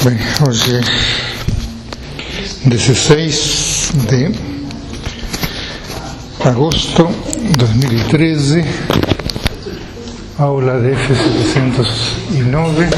Bem, hoje é 16 de agosto de 2013, aula de F709.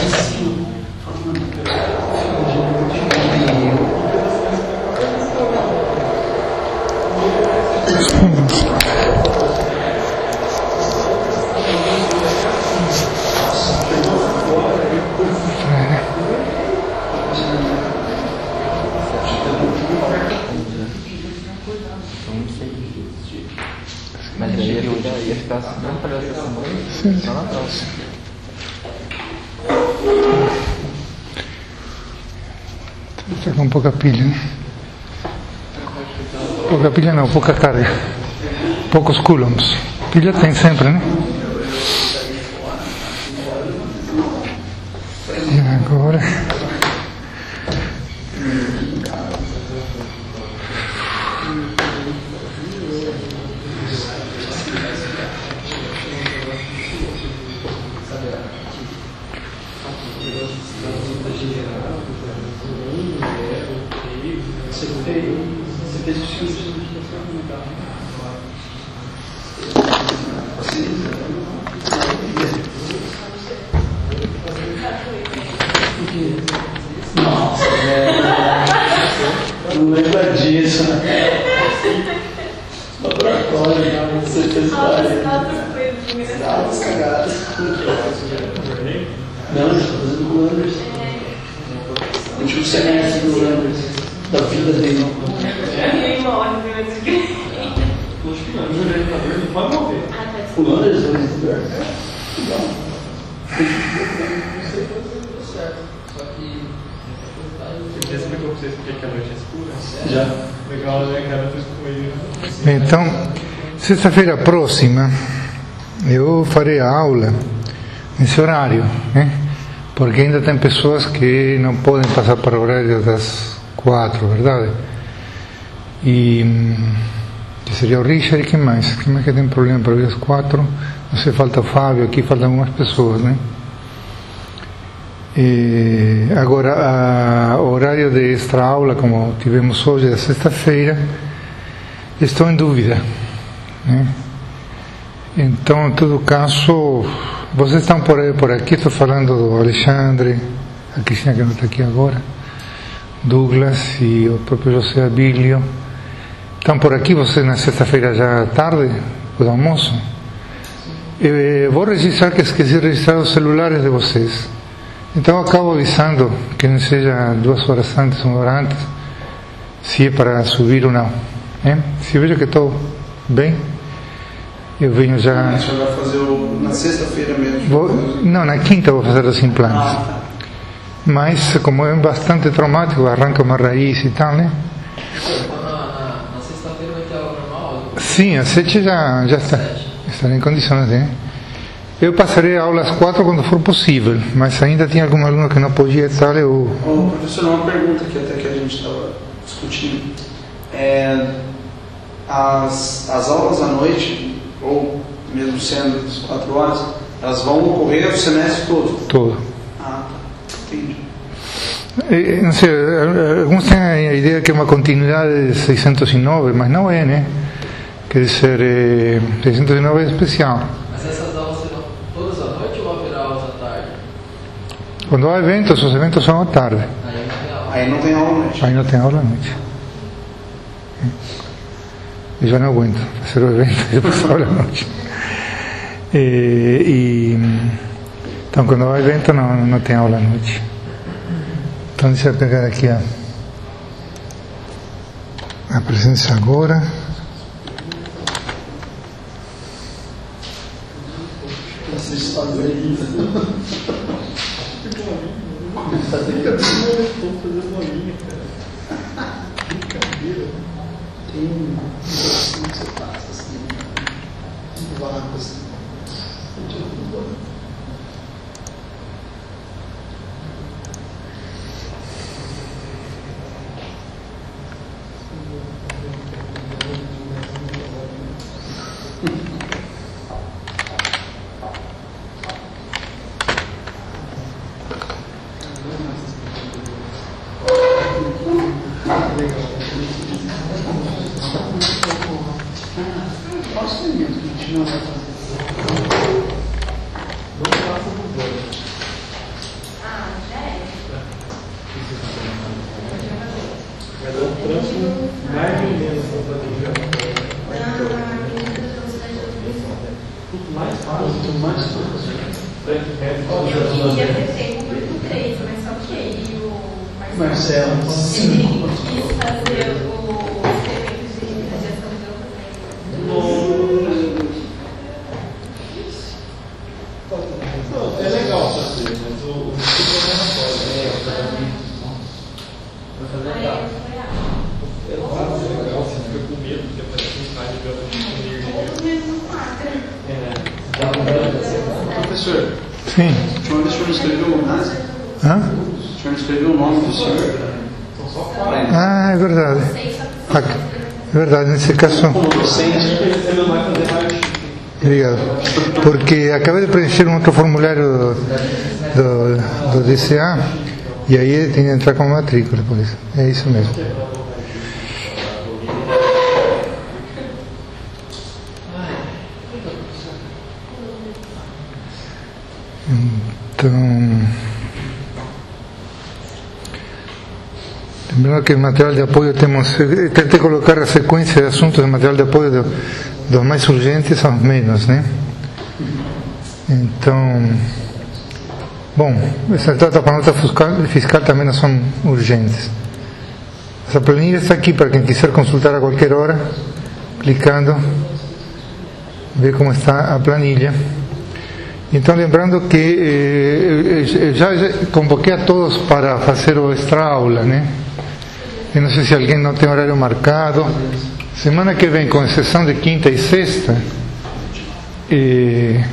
Mas aí ia ficar não para essa semana, só na próxima. Está com pouca pilha, né? Pouca pilha não, pouca carga. Poucos coulombs. Pilha tem sempre, né? E agora... Não lembra disso, né? Laboratório, você fez várias. Aulas cagadas. Não, eu estou fazendo com o Anderson. Último semestre do Anderson, da vida dele. Ninguém morre durante o dia. Não pode morrer. O Anderson, legislador? Não. Você já explicou para vocês por que a noite é escura? Já. Legal, né? Que a noite é escura. Então, sexta-feira próxima, eu farei a aula nesse horário, né? Porque ainda tem pessoas que não podem passar para o horário das 4, verdade? E que seria o Richard e quem mais? Quem mais que tem problema para vir às 4? Não sei, falta o Fábio, aqui faltam algumas pessoas, né? E agora, o horário de extra aula, como tivemos hoje, é sexta-feira, estou em dúvida, né? Então, em todo caso, vocês estão por aqui, estou falando do Alexandre, a Cristina que não está aqui agora, Douglas e o próprio José Abílio. Estão por aqui vocês na sexta-feira já à tarde, do almoço? Eu vou registrar que esqueci de registrar os celulares de vocês. Então eu acabo avisando, que não seja 2 horas antes, 1 hora antes, se é para subir ou não. Se eu vejo que estou bem, eu venho já... Mas você vai fazer na sexta-feira mesmo? Não, na quinta vou fazer os implantes. Mas como é bastante traumático, arranca uma raiz e tal, né? Na sexta-feira vai ter aula normal? Sim, às 7 já estarei em condições, né? Eu passarei a aula às 4 quando for possível, mas ainda tem algum aluno que não podia e tal, eu... Ô, professor, uma pergunta que até que a gente estava discutindo. As aulas à noite, ou mesmo sendo às 4 horas, elas vão ocorrer o semestre todo? Todo. Ah, tá. Entendi. Não sei, alguns têm a ideia que é uma continuidade de 609, mas não é, né? Quer dizer, 609 é especial. Mas essas aulas serão todas à noite ou haverá aulas à tarde? Quando há eventos, os eventos são à tarde. Aí não tem aula à noite. Aí não tem aula à noite. Eu já não aguento fazer o evento e depois aula à noite. Então, quando há evento, não tem aula à noite. Então, deixa eu pegar aqui a presença agora. Vocês fazem isso. Estou fazendo uma linha, cara. Brincadeira. Tem um negocinho que você passa assim, um vácuo assim. não vai fazer. Não faça dos dois. Ah, já é. Vai dar um trânsito mais ou menos para fazer Quanto mais fácil, quanto mais fácil. Eu queria ter feito muito 3, mas só que ele e o Marcelo, ele 5. quis fazer o evento de radiação de Não, é legal fazer, mas o problema pode. Vai fazer legal. É legal, você fica com medo, porque parece que está ligando energia. Professor, Sim. deixa eu não escrever o nome. Hã? O senhor escreveu o nome do senhor? Ah, é verdade. É verdade, nesse caso. Como docente, Você não vai fazer mais. Obrigado. Porque acabei de preencher um outro formulário do DCA e aí ele tem que entrar com matrícula, por isso. É isso mesmo. Então, lembrando que el material de apoio tentei colocar a sequência de assuntos do material de apoio dos mais urgentes aos menos, né? Então, bom, essa trata para a nota fiscal também não são urgentes. Essa planilha está aqui para quem quiser consultar a qualquer hora, clicando, ver como está a planilha. Então, lembrando que já convoquei a todos para fazer o extra-aula, né? Eu não sei se alguém não tem horário marcado. Semana que vem, com exceção de quinta e sexta, e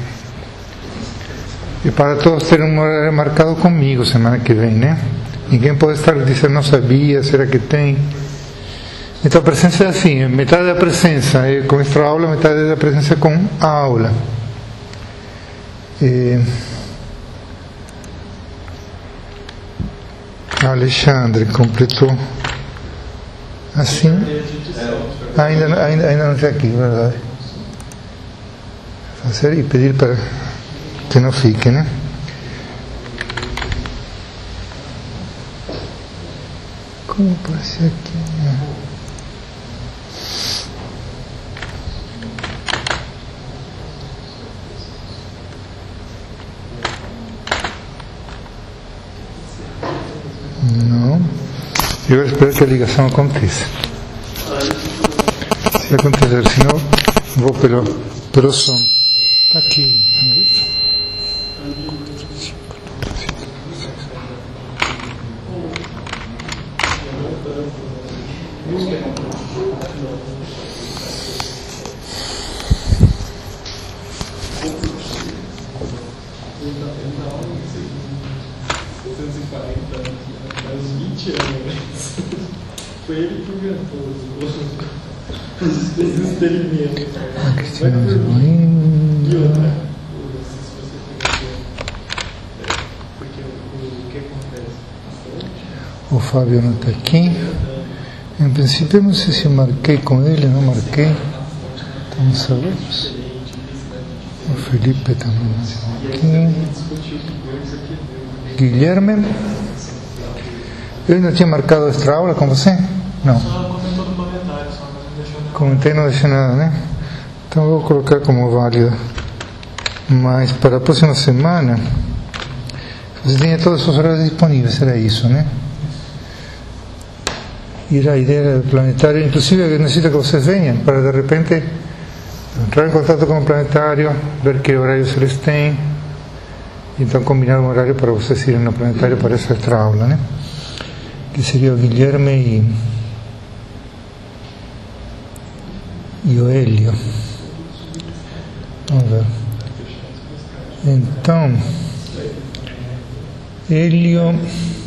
para todos terem um horário marcado comigo semana que vem, né? Ninguém pode estar dizendo não sabia, será que tem? Então a presença é assim, metade da presença é com extra-aula, metade da presença é com a aula. Alexandre completou assim. Ainda não está aqui, verdade. Fazer e pedir para que não fique, né? Como aparece aqui? Não. Eu espero que a ligação aconteça. Se acontecer, senão vou pelo som. Está aqui. Foi ele que inventou os experimentos. E outra, porque o que acontece? O Fábio não está aqui. Em princípio, eu não sei se marquei com ele, não marquei. Então, não sabemos. O Felipe também não está aqui. Guilherme. Eu ainda tinha marcado extra aula com você? Não. Comentou no comentário, só, mas não deixou nada. Comentei e não deixei nada, né? Então eu vou colocar como válido. Mas para a próxima semana, você tenha todos os horários disponíveis, era isso, né? Ir à ideia do planetário, inclusive eu necessito que vocês venham, para de repente entrar em contato com o planetário, ver que horários eles têm, então combinar um horário para vocês irem no planetário para essa extra aula, né? Que seria o Guilherme e o Hélio. Vamos ver. Então, Hélio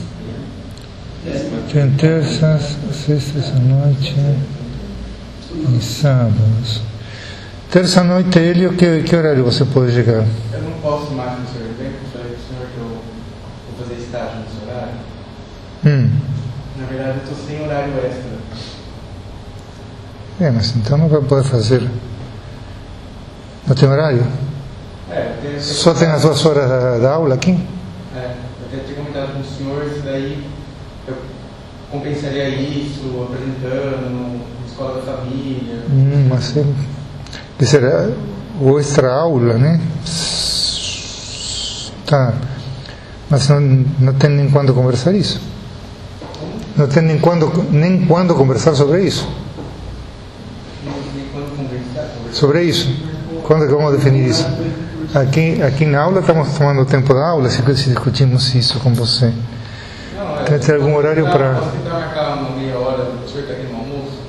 tem terças, sextas à noite e sábados. Terça à noite, Hélio, que horário você pode chegar? Eu não posso mais no seu evento, falei pro senhor que eu vou fazer estágio nesse horário. Na verdade, eu estou sem horário extra. Mas então não vai poder fazer. Não tem horário? Só tem as 2 horas da aula aqui? Eu até tinha comentado com os senhores, daí eu compensaria isso, apresentando, na escola da família. Mas será o extra aula, né? Tá. Mas não tem nem quando conversar isso. Não tem nem quando conversar sobre isso. Sobre isso. Quando que vamos definir isso? Aqui na aula estamos tomando o tempo da aula, se discutimos isso com você. Tem algum horário para... Posso tentar marcar uma meia hora para o senhor estar aqui no almoço?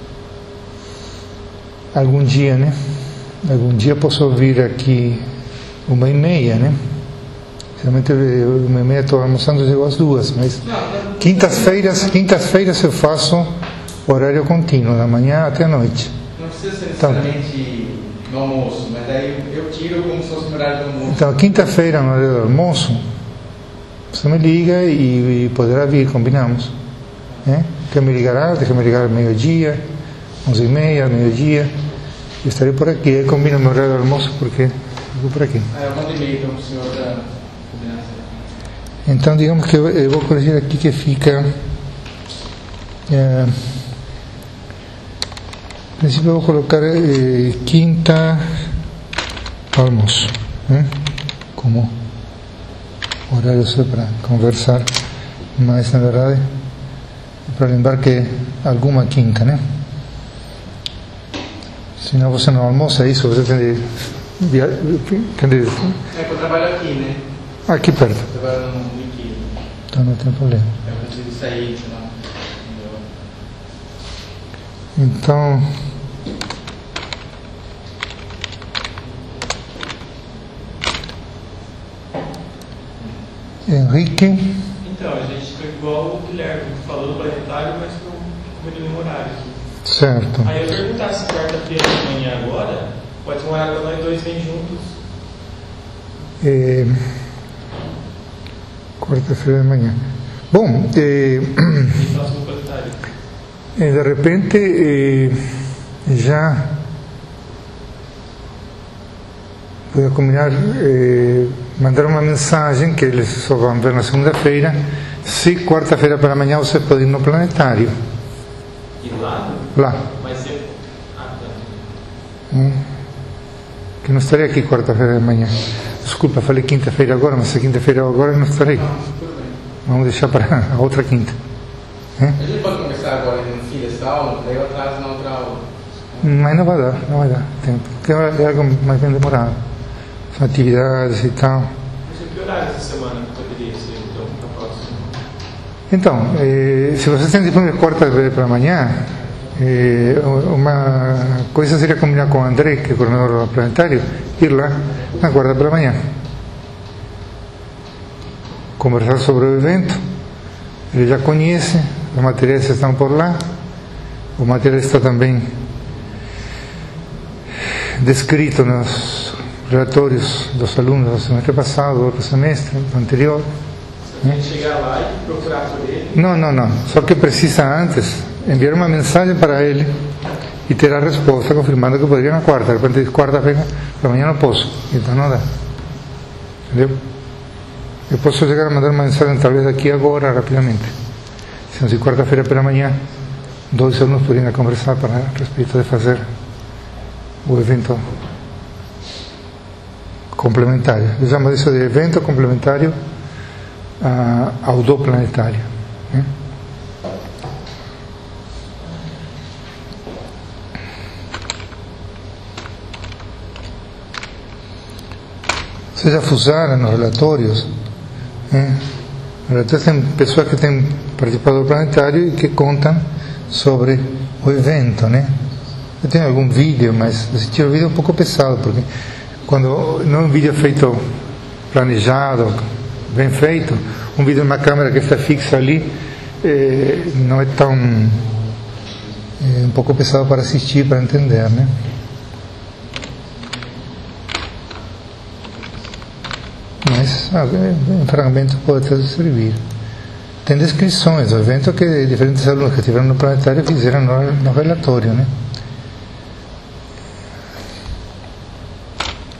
Algum dia, né? Algum dia posso vir aqui 1h30, né? Geralmente 1h30 estou almoçando, chego às 2h, mas quintas-feiras eu faço horário contínuo, da manhã até a noite. Não precisa ser necessariamente no almoço, mas daí eu tiro como se fosse no horário do almoço. Então, quinta-feira, no horário do almoço, você me liga e poderá vir, combinamos. Quer me ligar meio-dia, 11h30, meio-dia, eu estarei por aqui. Eu combino meu horário do almoço porque eu vou por aqui. Eu mando e-mail então para o senhor da combinação. Então, digamos que eu vou corrigir aqui que fica... No princípio eu vou colocar quinta almoço, como horário só para conversar, mas na verdade para lembrar que alguma quinta, né? Senão você não almoça isso, você tem de... Eu trabalho aqui, né? Aqui perto. Eu trabalho no Wiki. Então não tem problema. Eu preciso sair, senão... Então... Henrique. Então, a gente foi igual o Guilherme, falou do planetário, mas com ele no horário aqui. Certo. Aí eu perguntar se quarta-feira de manhã agora, pode ser um horário quando nós dois vem juntos. Quarta-feira de manhã. Bom, E faço no planetário. de repente já vou combinar, mandar uma mensagem que eles só vão ver na segunda-feira, se quarta-feira pela manhã você pode ir no planetário. E lá? Lá. Mas você... Que não estarei aqui quarta-feira de manhã. Desculpa, falei quinta-feira agora, mas se quinta-feira agora eu não estarei. Vamos deixar para a outra quinta. A gente pode começar agora no fim dessa aula, daí eu atraso na outra aula. Mas não vai dar tempo, porque é algo mais bem demorado. São atividades e tal. Mas que horário essa semana que poderia ser, então, para a próxima? Então, se você tem disponível quarta-feira para amanhã, uma coisa seria combinar com o André, que é o coordenador do planetário, ir lá na quarta pela manhã. Conversar sobre o evento. Ele já conhece, os materiais estão por lá. O material está também descrito nos relatórios dos alunos do semestre passado, do outro semestre, do anterior. Se a gente chegar lá e procurar por ele... Não. Só que precisa antes enviar uma mensagem para ele e ter a resposta confirmando que poderia na quarta. De repente, quarta-feira, para amanhã não posso. Então não dá. Entendeu? Eu posso chegar a mandar uma mensagem talvez aqui agora, rapidamente. Se quarta-feira pela manhã, 2 alunos poderiam conversar a respeito de fazer o evento complementário. Eu chamo isso de evento complementário ao do planetário. Vocês já fusaram nos relatórios? Tem pessoas que têm participado do planetário e que contam sobre o evento, né? Eu tenho algum vídeo, mas assistir o vídeo é um pouco pesado, porque quando não é um vídeo feito planejado, bem feito, um vídeo numa câmera que está fixa ali, não é tão... é um pouco pesado para assistir, para entender, né? Mas um fragmento pode servir. Tem descrições do evento que diferentes alunos que estiveram no planetário fizeram no relatório, né?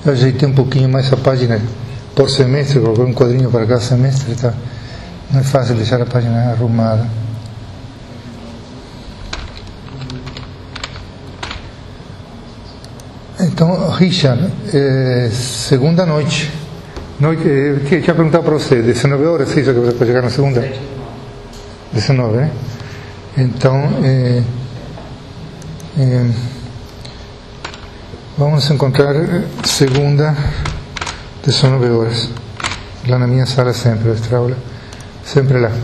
Eu ajeitei um pouquinho mais a página por semestre, coloquei um quadrinho para cada semestre, tá? Não é fácil deixar a página arrumada. Então, Richard, segunda noite. Eu tinha perguntado para você, 19 horas, é isso que você pode chegar na segunda? 19, né? Então, vamos nos encontrar segunda, 19 horas. Lá na minha sala sempre, extra aula. Sempre lá.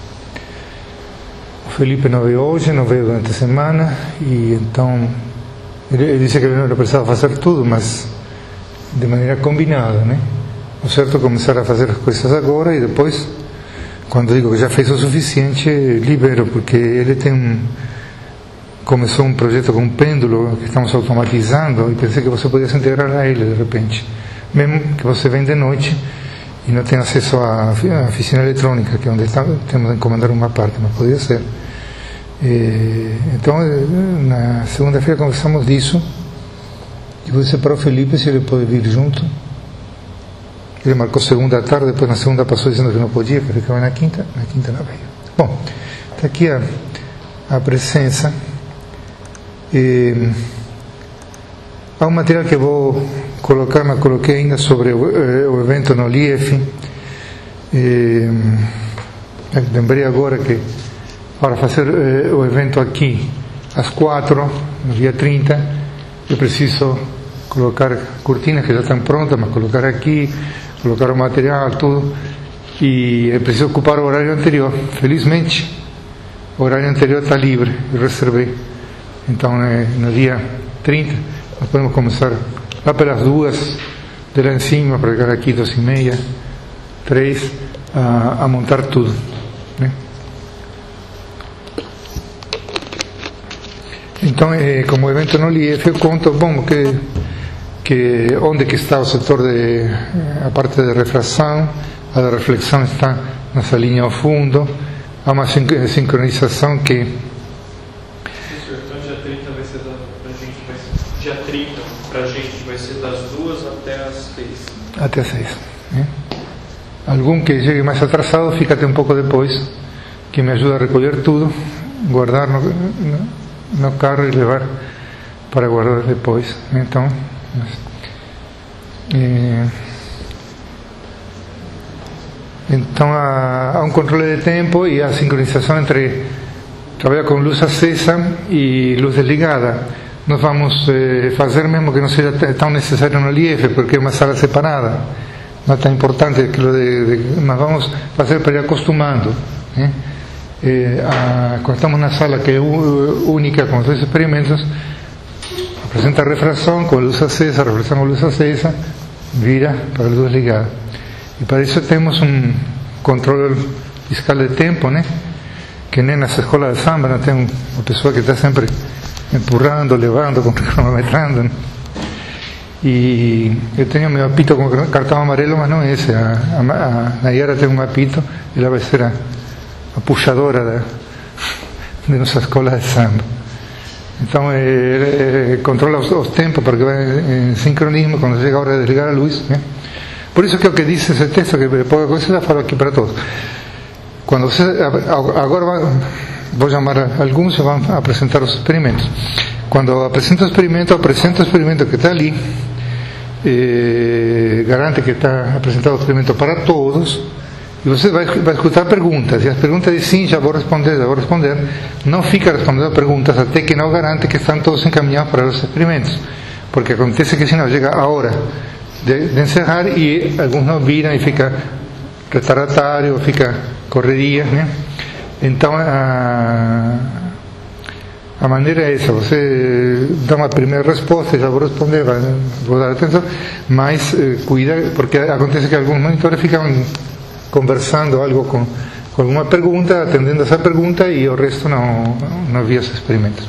O Felipe não veio hoje, não veio durante a semana, e então ele disse que ele não precisava fazer tudo, mas de maneira combinada, né? O certo é começar a fazer as coisas agora e depois, quando digo que já fez o suficiente, libero, porque ele começou um projeto com um pêndulo que estamos automatizando e pensei que você podia se integrar a ele de repente, mesmo que você vem de noite e não tem acesso à oficina eletrônica, que é onde temos que encomendar uma parte, mas poderia ser. Então, na segunda-feira conversamos disso e vou dizer para o Felipe se ele pode vir junto. Ele marcou segunda à tarde, depois na segunda passou dizendo que não podia, que ficava na quinta não veio. Bom, está aqui a presença. Há um material que vou colocar, mas coloquei ainda sobre o evento no LIEF. Lembrei agora que para fazer o evento aqui às 4, no dia 30, eu preciso colocar cortinas que já estão prontas, mas colocar aqui, colocar o material, tudo, e eu preciso ocupar o horário anterior. Felizmente, o horário anterior está livre, eu reservei. Então, no dia 30, nós podemos começar lá pelas 2, de lá em cima, para chegar aqui 2:30, 3, a montar tudo, né? Então, como evento no LIEF, eu conto, bom, que onde que está o setor a parte de refração, a de reflexão está nessa linha ao fundo, há uma sincronização que... Então, dia 30 vai ser dia 30 para a gente vai ser das 2 até as 6. Até as 6, né? Algum que chegue mais atrasado fica até um pouco depois, que me ajuda a recolher tudo, guardar no carro e levar para guardar depois. Então, há um controle de tempo e a sincronização entre trabalhar com luz acesa e luz desligada. Nós vamos fazer mesmo que não seja tão necessário no LIEF, porque é uma sala separada, não é tão importante aquilo mas vamos fazer para ir acostumando, né? Quando estamos na sala que é única com os 2 experimentos, apresenta a refração com a luz acesa, a refração com a luz acesa, vira para a luz ligada. E para isso temos um controle fiscal de tempo, né? Que nem nas escolas de samba, não tem uma pessoa que está sempre empurrando, levando, cronometrando, né? E eu tenho meu apito com cartão amarelo, mas não é esse. A Nayara tem um apito, ela vai ser a puxadora de nossa escola de samba. Então, controla os tempos, porque vai em sincronismo quando chega a hora de desligar a luz, né? Por isso que o que diz esse texto, que pouca coisa já falo aqui para todos. Quando você, agora vou chamar alguns e vão apresentar os experimentos. Quando apresenta o experimento que está ali, garante que está apresentado o experimento para todos, e você vai escutar perguntas, e as perguntas dizem sim, já vou responder, não fica respondendo perguntas até que não garante que estão todos encaminhados para os experimentos, porque acontece que senão chega a hora de encerrar e alguns não viram e fica retardatário, fica correria, né? Então a maneira é essa, você dá uma primeira resposta, já vou responder, vou dar atenção, mas cuida, porque acontece que alguns monitores ficam conversando algo com alguma pergunta, atendendo essa pergunta, e o resto não via os experimentos.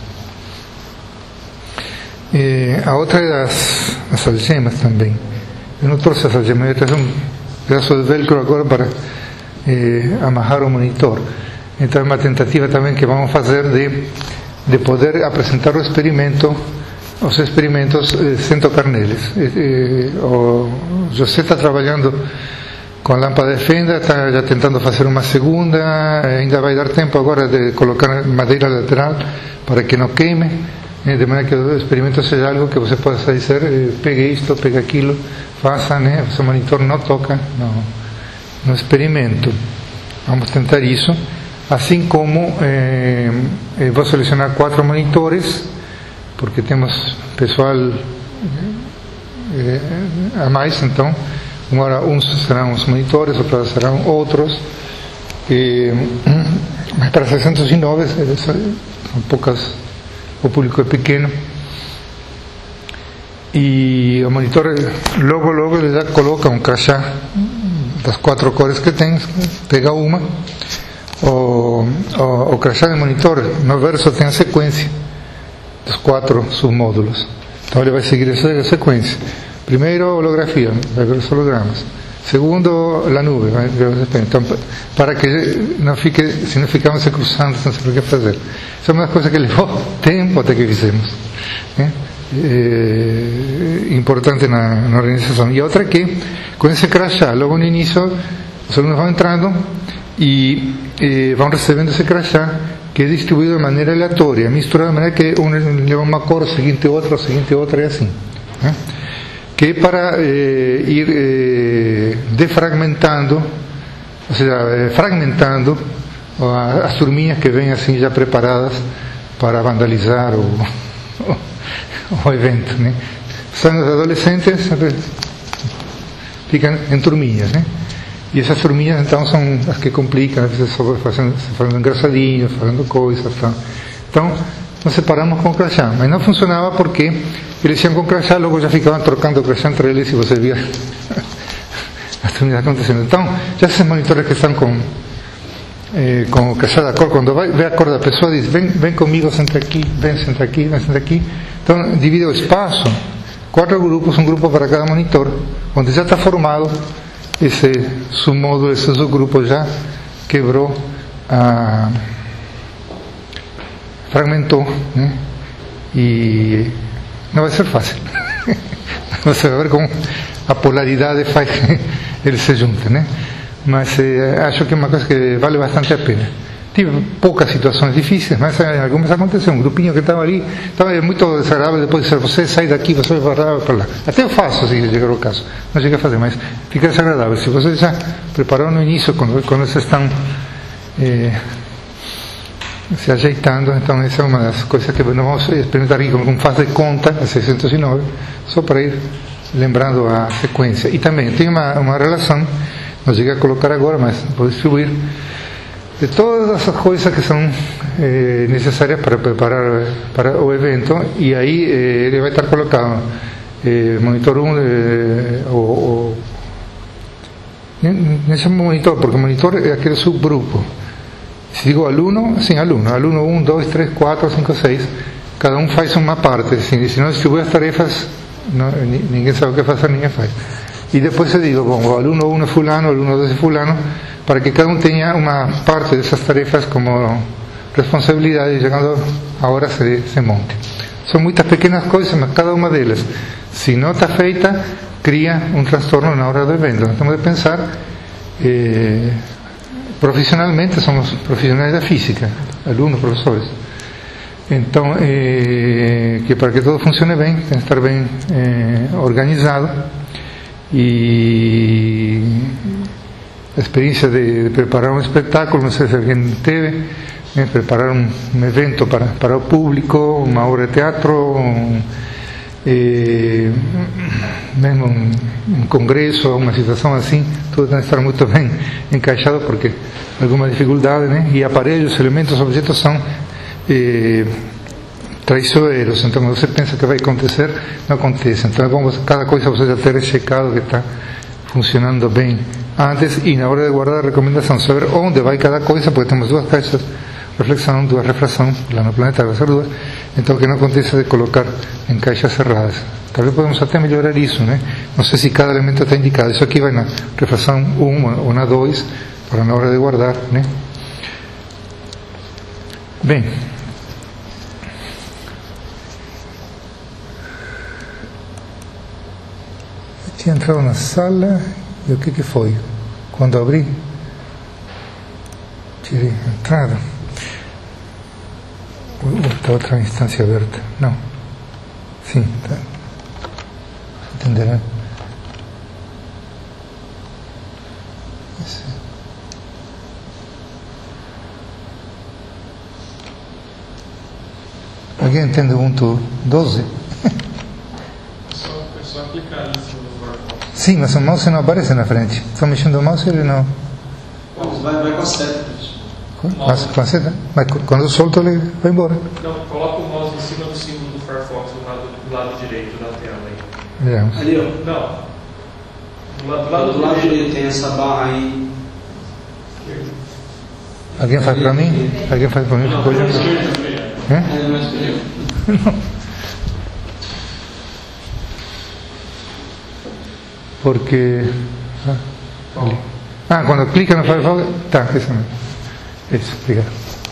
A outra é as algemas também. Eu não trouxe as algemas, eu trouxe um pedaço de velcro agora para amarrar o monitor. Então é uma tentativa também que vamos fazer de poder apresentar o experimento os experimentos sem tocar neles. O José está trabalhando com a lâmpada de fenda, está já tentando fazer uma segunda, ainda vai dar tempo agora de colocar madeira lateral para que não queime, de maneira que o experimento seja algo que você possa dizer, pegue isto, pegue aquilo, faça, né? O seu monitor não toca no experimento. Vamos tentar isso, assim como vou selecionar 4 monitores, porque temos pessoal a mais, então uma hora uns serão os monitores, outros serão outros, mas para 609 são poucas, o público é pequeno, e o monitor logo ele já coloca um crachá das 4 cores que tem, pega uma, o crachá do monitor no verso tem a sequência dos 4 submódulos, então ele vai seguir essa sequência. Primeiro, holografia, vai ver os hologramas. Segundo, a nuvem, vai ver os espelhos. Então, para que não fique, se não ficamos se cruzando, não sei o que fazer. Isso é uma coisa que levou tempo até que fizemos. Importante na organização. E outra que, com esse crachá, logo no início, os alunos vão entrando e vão recebendo esse crachá, que é distribuído de maneira aleatória, misturado de maneira que um leva uma cor, o seguinte outra, e assim. Que é para ir defragmentando, ou seja, fragmentando as turminhas que vêm assim já preparadas para vandalizar o evento, né? São os adolescentes, ficam em turminhas, né? E essas turminhas então são as que complicam, às vezes fazendo engraçadinhos, fazendo coisas, tá? Então nós separamos com o crachá, mas não funcionava porque eles tinham com o crachá, logo já ficavam trocando o crachá entre eles e você via as turminhas acontecendo. Então, já esses monitores que estão com o crachá da cor, quando vê a cor da pessoa, diz, vem comigo, senta aqui, senta aqui. Então, divide o espaço, 4 grupos, um grupo para cada monitor, onde já está formado esse submódulo, esse subgrupo já quebrou fragmentou, né? E não vai ser fácil. Você vai ver como a polaridade faz que eles se juntem, né? Mas acho que é uma coisa que vale bastante a pena. Tive poucas situações difíceis, mas algumas aconteceram. Um grupinho que estava ali, estava muito desagradável, depois de você sai daqui, você vai para lá. Até eu faço, se chegar o caso. Não cheguei a fazer, mas fica desagradável. Se você já preparou no início, quando vocês estão se ajeitando, então essa é uma das coisas que nós vamos experimentar aqui como faz de conta, a 609, só para ir lembrando a sequência. E também tem uma relação, não cheguei a colocar agora, mas vou distribuir, de todas essas coisas que são necessárias para preparar para o evento, e aí ele vai estar colocado monitor 1, nesse monitor, porque o monitor é aquele subgrupo. Se digo aluno, sim, aluno 1, 2, 3, 4, 5, 6, cada um faz uma parte, assim, se não distribui as tarefas, ninguém sabe o que fazer, ninguém faz. E depois eu digo, bom, o aluno 1 é fulano, o aluno 2 é fulano, para que cada um tenha uma parte dessas tarefas como responsabilidade, chegando a hora se monte. São muitas pequenas coisas, mas cada uma delas, se não está feita, cria um transtorno na hora do evento. Nós temos de pensar, profissionalmente, somos profissionais da física, alunos, professores. Então, que para que tudo funcione bem, tem que estar bem organizado. E a experiência de preparar um espetáculo, não sei se alguém teve, preparar um evento para o público, uma obra de teatro, mesmo um congresso, uma situação assim, tudo tem que estar muito bem encaixado, porque alguma dificuldade, né? E aparelhos, elementos, objetos são traiçoeiros, então você pensa que vai acontecer, não acontece. Então é bom cada coisa você já ter checado que está funcionando bem antes, e na hora de guardar a recomendação, saber onde vai cada coisa, porque temos 2 caixas de reflexão, 2 refração, lá no planeta vai ser 2, então que não aconteça de colocar em caixas cerradas. Talvez podemos até melhorar isso, né? Não sei se cada elemento está indicado, isso aqui vai na refração 1 ou na 2, para na hora de guardar, né? Bem, Tinha entrado na sala e o que foi? Quando abri, tirei a entrada. Está outra instância aberta. Não. Sim, tá. Entenderá? Alguém entende Ubuntu 12? É só clicar ali em cima do Firefox. Sim, mas o mouse não aparece na frente. Estou mexendo o mouse e ele não. Vai com a seta. Com a seta? Mas quando eu solto ele vai embora. Não, coloca o mouse em cima do símbolo do Firefox do lado direito da tela aí. É. Ali, ó. Não. Do lado direito tem essa barra aí. Alguém faz para mim? Alguém faz para mim? Não, Coisa? É, não escolheu. Não. Porque. Ali. Quando clica no Firefox. Tá, isso mesmo. Isso, obrigado.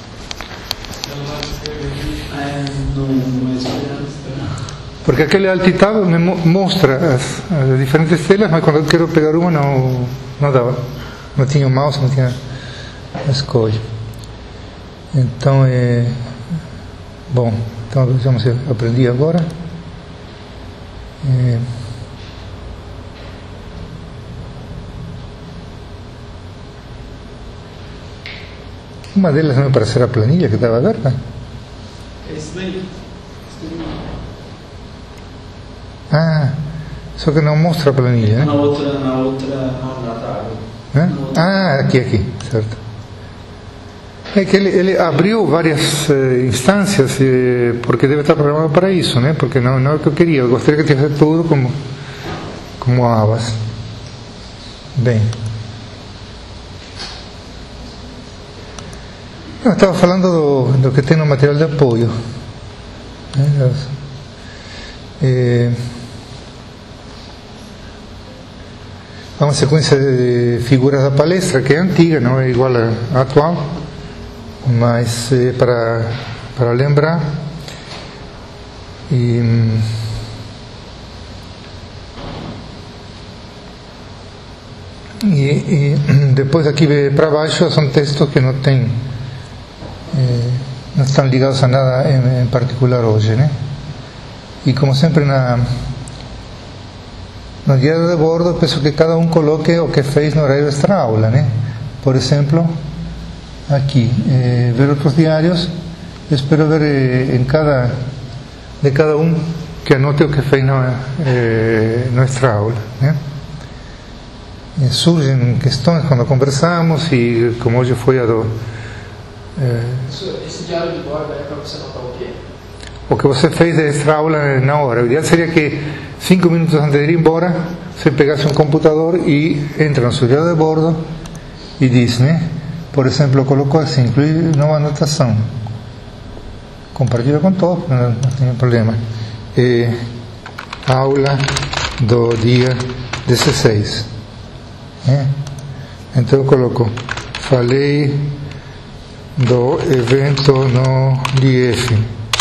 Não escolheu. Porque aquele alt tab me mostra as diferentes telas, mas quando eu quero pegar uma não dava. Não tinha o mouse, não tinha a escolha. Então bom, então vamos aprender agora. Uma delas não me parecerá a planilha que estava aberta? É isso daí. Só que não mostra a planilha, né? Na outra. Aqui, certo. É que ele abriu várias instâncias, porque deve estar programado para isso, né? Porque não é o que eu queria. Eu gostaria que tivesse tudo como abas. Bem. Eu estava falando do que tem no material de apoio. É uma sequência de figuras da palestra que é antiga, não é igual à atual, mas para lembrar. E depois aqui para baixo são textos que não estão ligados a nada em particular hoje, né? E como sempre no diário de bordo, penso que cada um coloque o que fez no horário extra aula, né? Por exemplo, aqui, ver outros diários, espero ver de cada um que anote o que fez no extra aula, né? Surgem questões quando conversamos e como hoje foi a do... Esse diário de bordo é para você anotar o quê? O que você fez de extra aula na hora. O ideal seria que 5 minutos antes de ir embora, você pegasse um computador e entra no seu diário de bordo e diz, né? Por exemplo, colocou assim, incluir nova anotação. Compartilha com todos, não tem problema. Aula do dia 16. Então eu coloco, falei do evento no DF.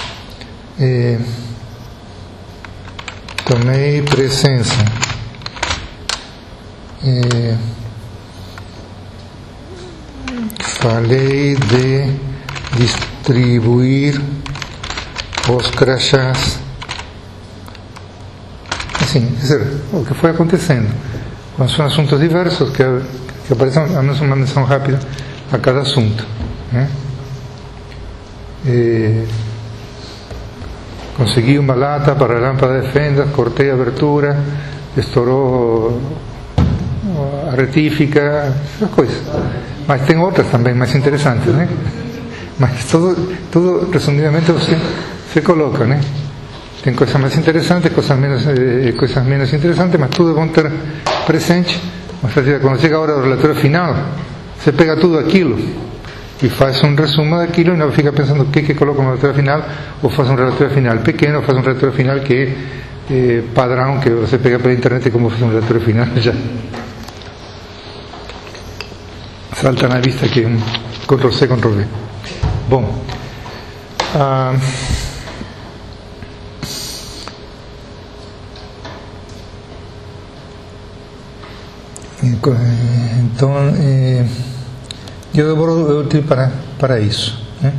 Tomei presença. Falei de distribuir os crachás. Assim, quer dizer, o que foi acontecendo. Quando são assuntos diversos, que aparecem a menos uma menção rápida a cada assunto, né? Consegui uma lata para a lâmpada de fendas, cortei a abertura, estourou a retífica, essas coisas. Mas tem outras também mais interessantes, né? Mas tudo resumidamente você coloca, né? Tem coisas mais interessantes, coisas menos interessantes, mas tudo é bom ter presente. Mas quando chega a hora do relatório final, você pega tudo aquilo e faz um resumo daquilo e não fica pensando o que coloca no relatório final, ou faz um relatório final pequeno, ou faz um relatório final que é padrão, que você pega pela internet como faz um relatório final já. Salta na vista que é um Ctrl+C, Ctrl+V. Bom, Então, eu demoro é útil para isso, né?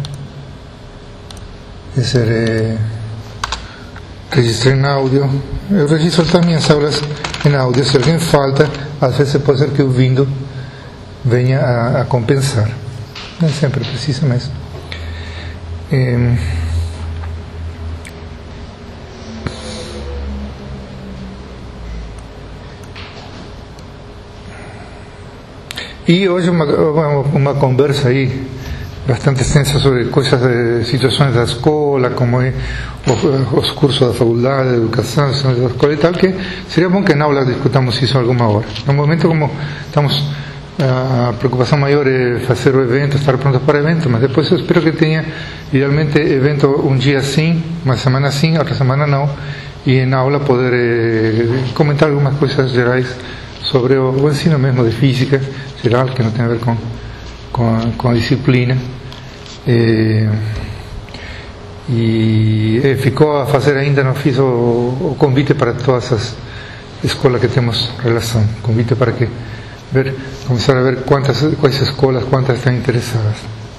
Quer dizer, registrar em áudio. Eu registro as minhas aulas em áudio. Se alguém falta, às vezes pode ser que o vindo venha a compensar. Não sempre precisa, mas... E hoje uma conversa aí bastante extensa sobre coisas, situações da escola, como é os cursos da faculdade, da educação, da escola e tal, que seria bom que na aula discutamos isso alguma hora. No momento, como estamos, a preocupação maior é fazer o evento, estar prontos para o evento, mas depois eu espero que tenha, idealmente, evento um dia sim, uma semana sim, outra semana não, e na aula poder comentar algumas coisas gerais sobre o ensino mesmo de física geral, que não tem a ver com a disciplina. E ficou a fazer ainda, não fiz o convite para todas as escolas que temos relação, convite para que começar a ver quais escolas, quantas estão interessadas.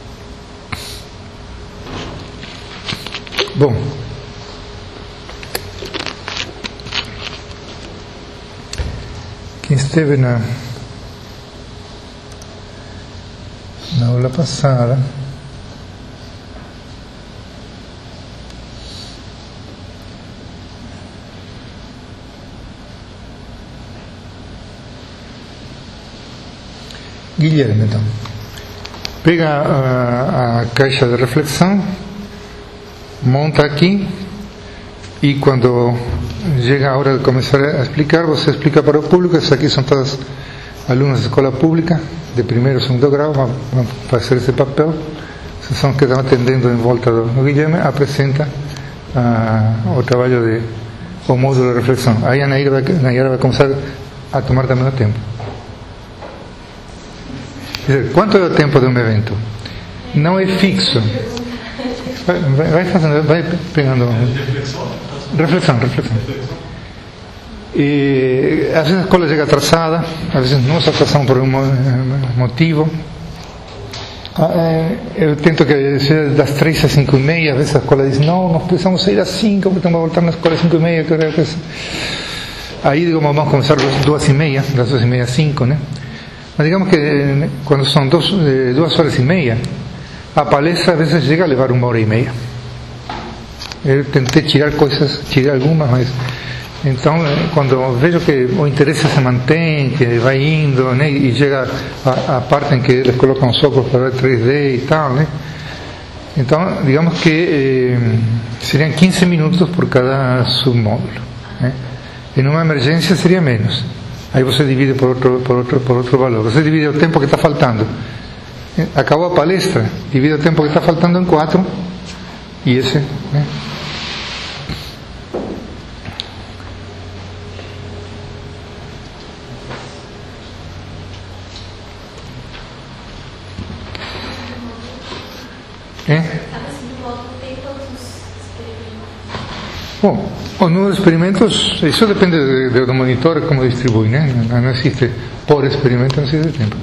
Bom, quem esteve na aula passada, Guilherme, então, pega a caixa de reflexão, monta aqui, e quando chega a hora de começar a explicar, você explica para o público. Essas aqui são todas alunos de escola pública, de primeiro e segundo grau, vão fazer esse papel. Vocês são que estão atendendo em volta do Guilherme, apresenta o trabalho o módulo de reflexão. Aí a Nayara vai começar a tomar também o tempo. Quer dizer, quanto é o tempo de um evento? Não é fixo. Vai fazendo, vai pegando. Reflexão. E às vezes a escola chega atrasada, às vezes nós atrasamos por um motivo. Eu tento que seja das 3 às 5:30, às vezes a escola diz, não, nós precisamos sair às 5, porque vamos voltar na escola às 5:30. Aí digo, vamos começar às 2:30, das 2:30 às 5, né? Mas digamos que quando são 2 horas e meia, a palestra às vezes chega a levar 1h30. Eu tentei tirar algumas, mas então quando vejo que o interesse se mantém, que vai indo, né, e chega a parte em que eles colocam os óculos para ver 3D e tal, né, então digamos que seriam 15 minutos por cada submódulo, né? Em uma emergência seria menos. Aí você divide por outro valor. Você divide o tempo que está faltando. Acabou a palestra, divide o tempo que está faltando em 4, e esse, né? Bom, o número de experimentos, isso depende do monitor, como distribui, né? Não existe, por experimento não existe tempo.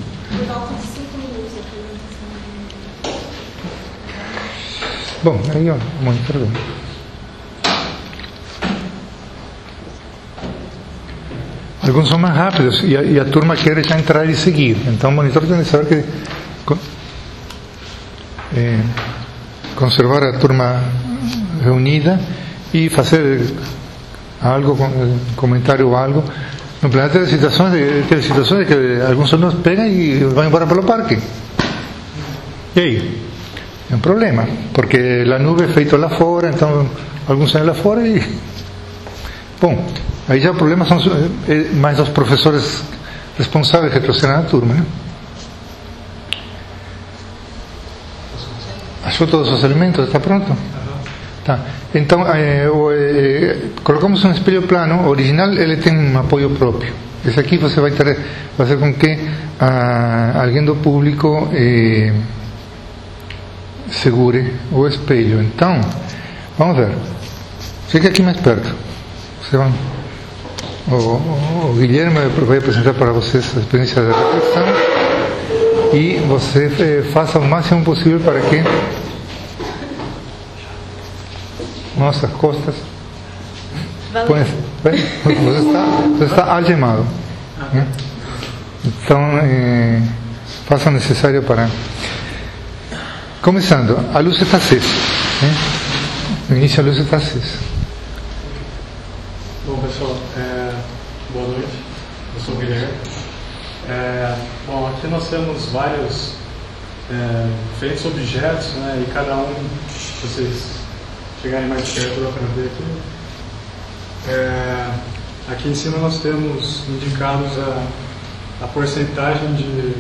Bom, aí o monitor. Alguns são mais rápidos e a turma quer já entrar e seguir. Então o monitor tem que saber que conservar a turma reunida e fazer algo, comentário ou algo. No planeta de situações de que alguns alunos pegam e vão embora pelo parque. E aí? É um problema, porque a nuvem é feita lá fora, então alguns saem lá fora e... Bom, aí já o problema são mais os professores responsáveis que trouxeram a turma, né? Achou todos os elementos? Está pronto? Tá. Então, colocamos um espelho plano. O original ele tem um apoio próprio. Esse aqui você vai fazer com que alguém do público segure o espelho. Então, vamos ver. Chega aqui mais perto. Você vai o Guilherme vai apresentar para vocês a experiência da reflexão e você faça o máximo possível para que nossas costas você está algemado, né? Então faça o necessário para começando. A luz está acesa, né? No início a luz está acesa. Bom, pessoal, boa noite, eu sou o Guilherme. Bom, aqui nós temos vários diferentes objetos, né, e cada um, se vocês chegarem mais perto, dá para ver aqui. Aqui em cima nós temos indicados a porcentagem de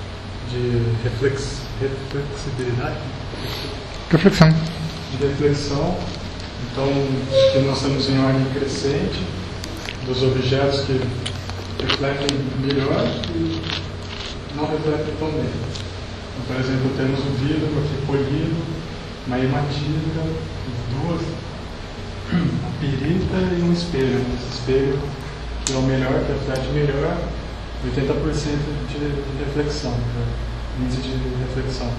reflexibilidade. Reflexão. De reflexão. Então, aqui nós estamos em ordem crescente dos objetos que refletem melhor e não refletem tão bem. Então, por exemplo, temos o vidro aqui polido, uma hematita, duas, a pirita e um espelho. Esse espelho que é o melhor, que reflete melhor, 80% de reflexão, índice de reflexão.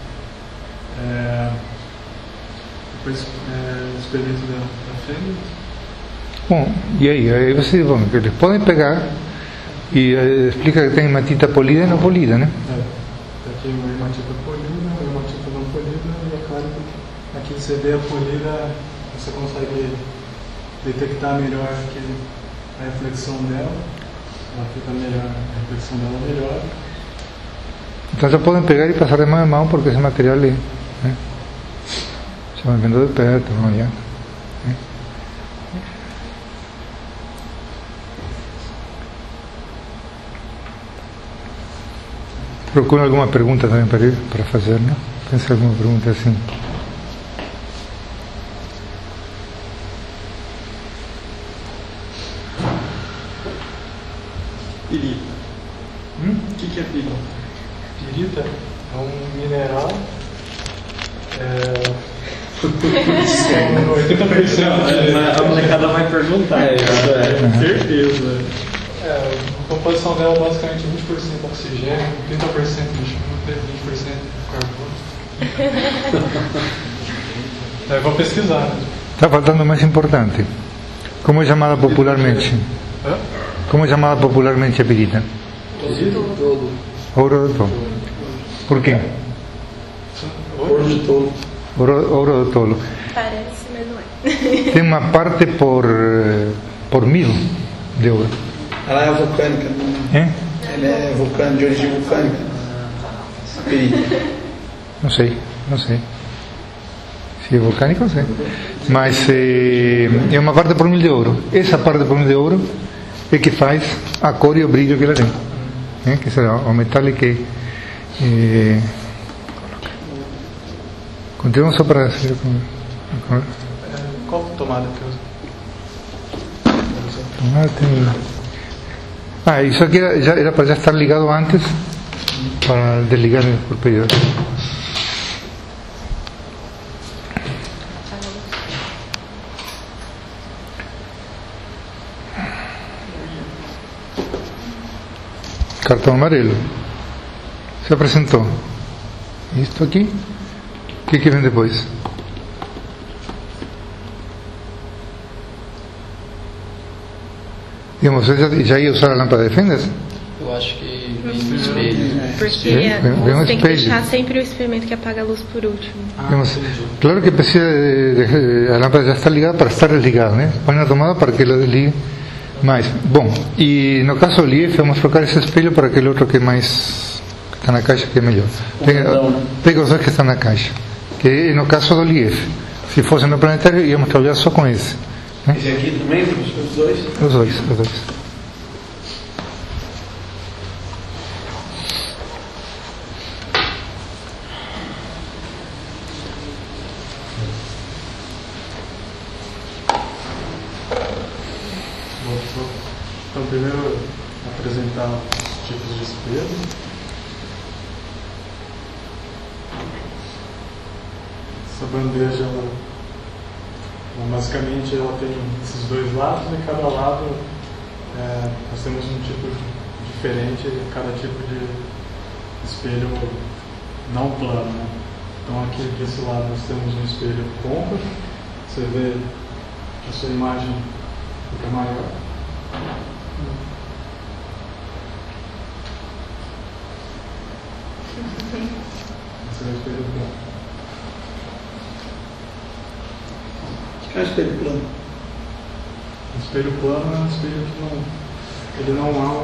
Depois, experimento da fêmea. Bom, e aí vocês vão, eles podem pegar e explica que tem hematita polida e não polida, né? Aqui uma hematita polida, uma hematita não polida, e é claro que aqui você vê a polida, você consegue detectar melhor a reflexão dela, ela fica melhor, a reflexão dela melhor. Então já podem pegar e passar de mão em mão porque esse material é, né? Já me vendo de perto, vamos olhar. Procura alguma pergunta também para fazer, né? Pensa alguma pergunta assim. Pirita. O que é pirita? Pirita é um mineral. 80%. A molecada vai perguntar. Certeza. A composição dela é basicamente 20% oxigênio, 30% de enxofre, 20% carbono. Eu vou pesquisar. Está faltando o mais importante. Como é chamada popularmente? Como é chamada popularmente a pirita? Ouro do tolo. Por quê? Ouro de tolo. Ouro do tolo. Parece, mas não é. Tem uma parte por 1000 de ouro. Ela é vulcânica. Ela é vulcânica, de origem vulcânica. Pirita. Não sei. Se é vulcânico, não sei. Mas é uma parte por 1000 de ouro. Essa parte por 1000 de ouro é que faz a cor e o brilho que ela tem. Que será o metal que... Continuamos só para... Qual tomada que eu uso? Tomada tem... isso aqui era para já estar ligado antes para desligar por período. Cartão amarelo. Se apresentou. Isto aqui. O que vem depois? Digamos, você já ia usar a lâmpada de fendas? Eu acho que vem no espelho. Porque vem um tem que espelho. deixar sempre o experimento que apaga a luz por último. Digamos, claro que precisa a lâmpada já está ligada para estar desligada, né? Põe na tomada para que ela desligue mais. Bom, e no caso do LIEF, vamos trocar esse espelho para aquele outro que é mais... que está na caixa, que é melhor. Pega os dois que estão na caixa. Que no caso do LIEF, se fosse no planetário, íamos trabalhar só com esse. Né? Esse aqui também, os dois? Os dois. Então, primeiro, apresentar os tipos de espelho. Essa bandeja, basicamente, ela tem esses dois lados e cada lado nós temos um tipo diferente, cada tipo de espelho não plano, né? Então aqui desse lado nós temos um espelho côncavo, você vê que a sua imagem fica maior. Esse é o espelho plano. O que é o espelho plano? O espelho plano é um espelho que não há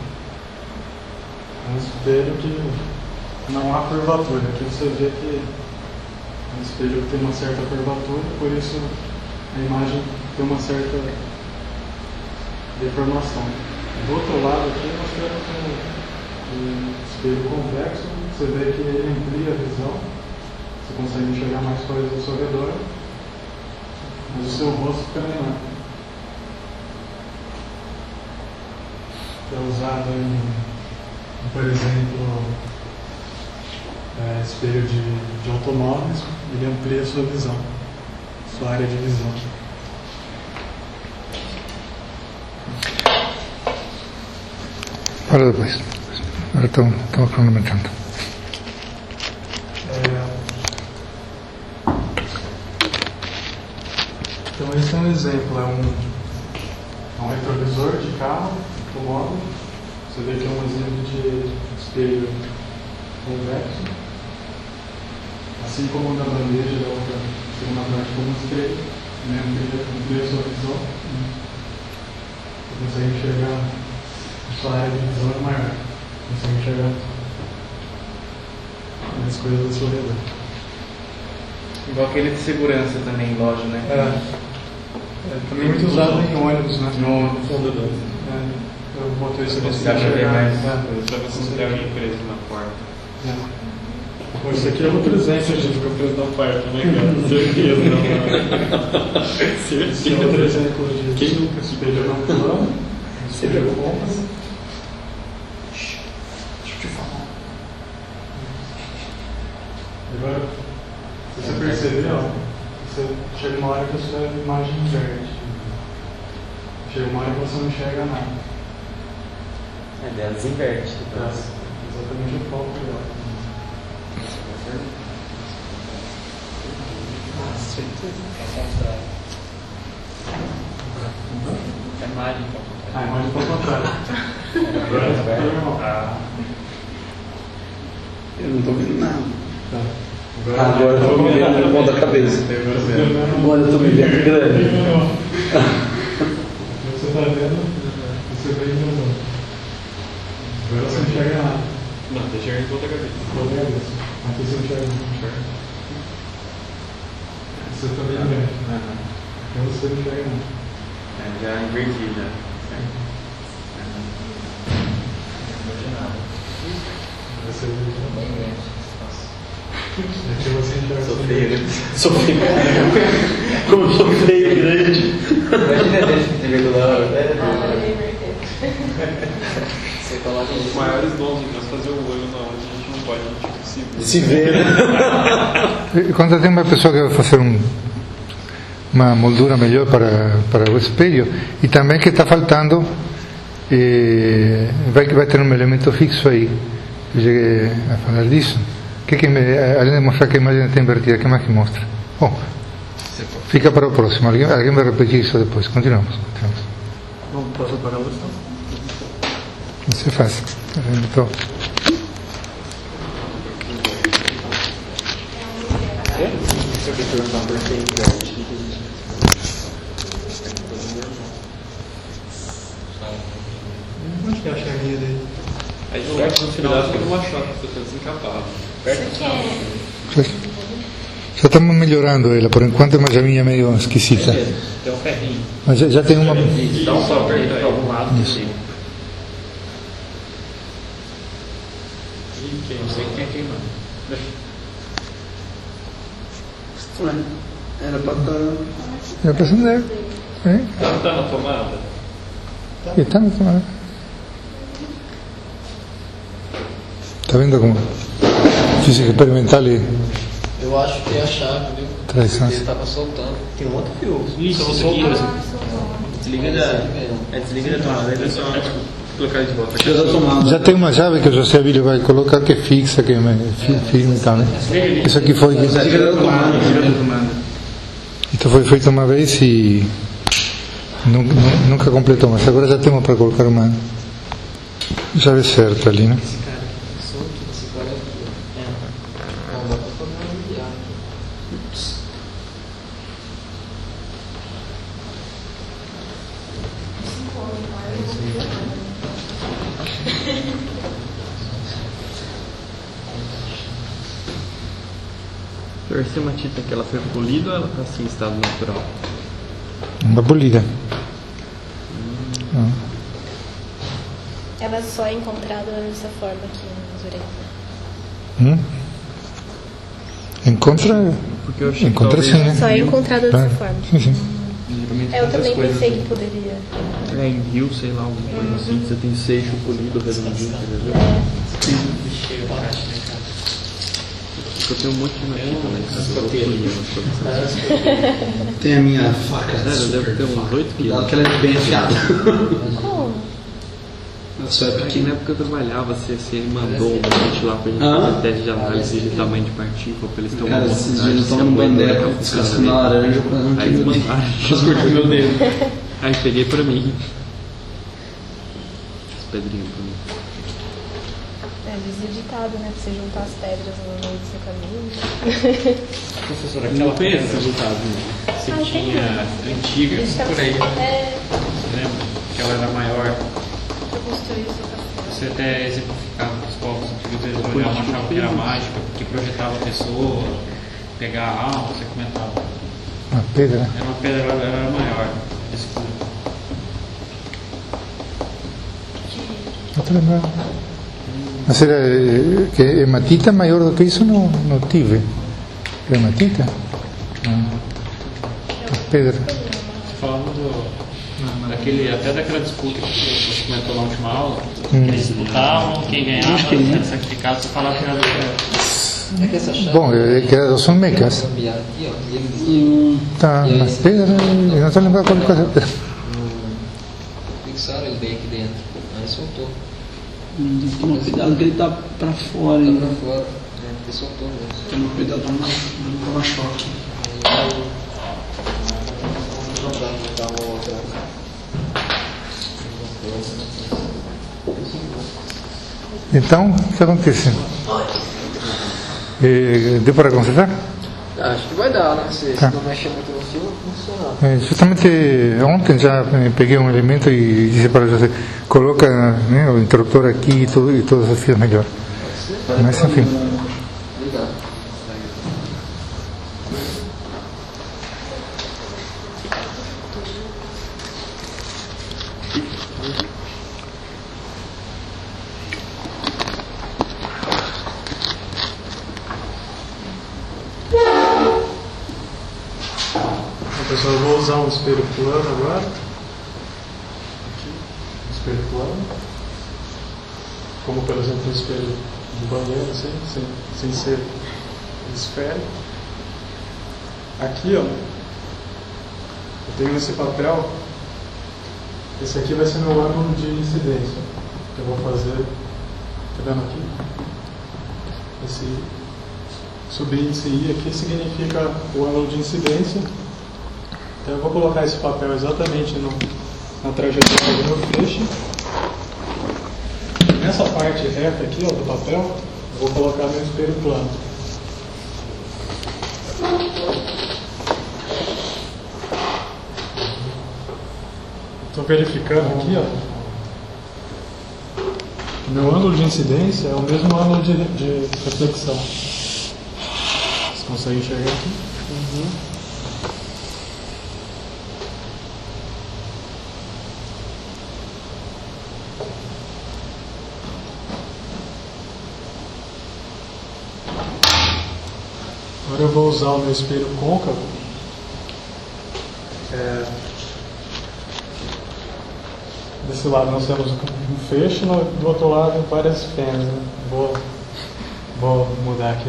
um espelho que não há curvatura. Aqui você vê que é um espelho que tem uma certa curvatura, por isso a imagem tem uma certa deformação. Do outro lado aqui nós temos um espelho convexo, você vê que ele amplia a visão, você consegue enxergar mais coisas ao seu redor, mas o seu rosto fica menor. É usado por exemplo, espelho de automóveis, ele amplia a sua visão, sua área de visão. Fala depois. Agora estamos cronometrando. Então esse é um exemplo, é um retrovisor de carro, automóvel. Você vê que é um exemplo de espelho convexo. Assim como na bandeja da outra segunda parte como espelho, né? Amplia a sua visão. Você consegue enxergar a sua área de visão é maior. Você consegue enxergar as coisas da sua redor. Igual aquele de segurança também em loja, né? Também muito usado em ônibus, né? No fundo do... Eu botei isso Você acha que é mais... Pra você criar uma empresa na porta. Esse aqui é outro exemplo de empresa na porta, né, cara? Certeza, não. Esse é outro exemplo de espelho não plano, espelho côncavo. Deixa eu te falar. Agora, se você perceber, ó, você chega uma hora que a sua imagem inverte. Chega uma hora que você não enxerga nada. Delas inverte. Exatamente o foco dela. A imagem para o contrário. A imagem para o contrário. Eu não estou vendo nada. Agora eu estou me vendo no ponto da cabeça. Agora eu estou me vendo grande. Você está vendo? Você vê em um. Agora você não enxerga nada. Não, você enxerga em toda a cabeça. Toda a cabeça. Aqui você enxerga. Você também não vê. Aqui você não enxerga nada. Já inverti, já. Você vê. Aqui você enxerga. Sou feio. Sou feio. Como eu sou feio grande. Imagina desse que te vê do lado. Você coloca Os maiores dons de Deus fazer o olho na onde a gente não pode, a gente Se vê. E quando tem uma pessoa que vai fazer uma moldura melhor para o espelho, e também que está faltando, vai ter um elemento fixo aí. Eu cheguei a falar disso. Além de mostrar que a imagem está invertida, o que mais que mostra? Bom, fica para o próximo. Alguém vai repetir isso depois. Continuamos. Vamos passar para a luz, então? Isso é fácil. Então, Onde que é a chavinha dele? Aí no final fica uma chave, você está desencapado. já estamos melhorando ela. Por enquanto é uma chavinha meio esquisita. Tem um ferrinho. Mas já tem uma... Dá um só aperta para algum lado. Isso. Não sei quem é queimando. Estranho. Era para estar. Era para acender. Está na tomada? Está na tomada. Está vendo como física experimental e Eu acho que é a chave, viu? tradição. Ele estava soltando. Tem um outro fio. Isso, você aqui. Desliga da tomada, é só colocar de volta. Já tem uma chave que o José Abílio vai colocar que é fixa, que é firme e tal, né? Isso aqui foi. Então foi feito uma vez e nunca completou, mas agora já temos para colocar uma chave certa ali, né? Essa hematita que ela foi polida ou ela está assim em estado natural? Uma polida. Ela só é encontrada dessa forma aqui nas orelhas. Encontra sim, né? Só é encontrada dessa forma. Sim. Eu também pensei que poderia. Em rio, sei lá, alguma coisa assim, você tem seixo polido redondinho, entendeu? Eu tenho um monte de hematita, né? Tem a minha faca. Sério, deve ter uns 8 quilos. Cuidado que ela é bem afiada. Como? Só é Aqui pequena. na época eu trabalhava, a CSN mandou um monte lá pra gente fazer teste de análise de tamanho de partícula, pra eles terem uma Cara, esses velocidade. dias eu tava no bandeira descascando a laranja quase não Aí eles mandaram. quase cortei meu dedo. Aí peguei pra mim. As pedrinhas pra mim. Diz o ditado, né? Pra você juntar as pedras no meio do seu caminho. Professora, aquela pedra resultado, né? Você tinha antigas por aí. Você lembra? Que ela era maior. Você até exemplificava com os povos antigos, eles olhavam, achavam que era mágica, porque projetava a pessoa, pegar a alma, você comentava. Uma pedra. Era uma pedra, ela era maior, escura. Não estou lembrando. Mas era que hematita maior do que isso não tive. Hematita? Pedra. Falando até daquela disputa que você comentou na última aula, eles disputavam, quem ganhava era sacrificado, você falava que era do Bom, que era dos Olmecas. Tá, mas pedra, eu não estou lembrando qual coisa. Fixaram ele bem aqui dentro, aí soltou. Toma cuidado que ele tá pra fora, hein? Tá pra fora, ele soltou mesmo. Toma cuidado pra não tomar choque. Então, o que acontece? Deu para consertar? Acho que vai dar, né? Se Tá. não mexer muito no fio, vai funcionar. Justamente ontem já peguei um elemento e disse para você, coloca, né, o interruptor aqui e todos os fios melhor. Mas enfim. Obrigado. Pessoal, eu vou usar um espelho plano agora. Aqui, um espelho plano. Como, por exemplo, um espelho de banheiro, assim, sem ser esférico. Aqui, ó, eu tenho esse papel. Esse aqui vai ser meu ângulo de incidência. Que eu vou fazer, tá vendo aqui? Esse subíndice I aqui significa o ângulo de incidência. Então eu vou colocar esse papel exatamente na trajetória do meu feixe. Nessa parte reta aqui, ó, do papel, eu vou colocar meu espelho plano. Estou verificando aqui, ó. O meu ângulo de incidência é o mesmo ângulo de reflexão. Vocês conseguem enxergar aqui? Agora eu vou usar o meu espelho côncavo. Desse lado nós temos um feixe, do outro lado várias penas. Né? Vou mudar aqui.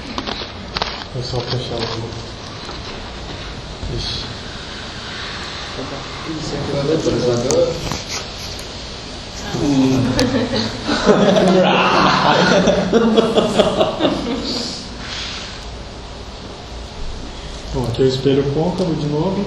Vou só fechar o feixe. Bom, aqui é o espelho côncavo de novo.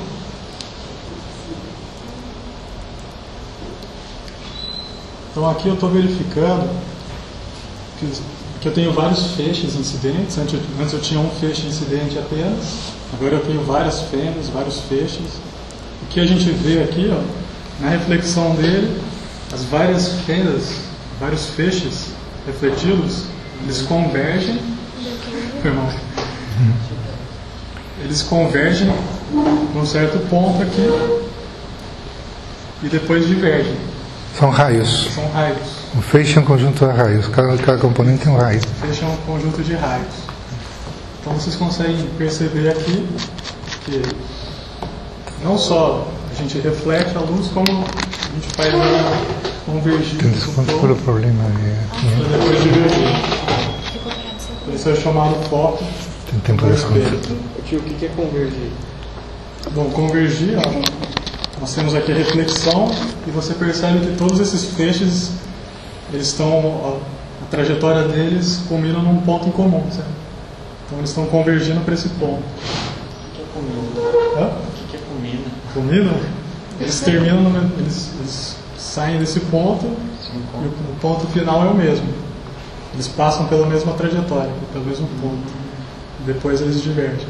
Então aqui eu estou verificando que eu tenho vários feixes incidentes. Antes eu tinha um feixe incidente apenas, agora eu tenho várias fendas, vários feixes. O que a gente vê aqui, ó, na reflexão dele, as várias fendas, vários feixes refletidos, eles convergem. Eles convergem num certo ponto aqui e depois divergem. São raios. São raios. O feixe é um conjunto de raios. Cada componente tem um raio. O feixe é um conjunto de raios. Então vocês conseguem perceber aqui que não só a gente reflete a luz, como a gente faz ela convergir. Qual é o problema? Para depois divergir. Isso é chamado foco. Tem tempo de desconto. Tio, o que é convergir? Bom, convergir, ó, nós temos aqui a reflexão e você percebe que todos esses feixes, eles estão, a trajetória deles culmina num ponto em comum, certo? Então eles estão convergindo para esse ponto. O que é comina? Hã? O que é comina? Culminam? Eles terminam, eles saem desse ponto e o ponto final é o mesmo. Eles passam pela mesma trajetória, pelo mesmo ponto. Depois eles divergem.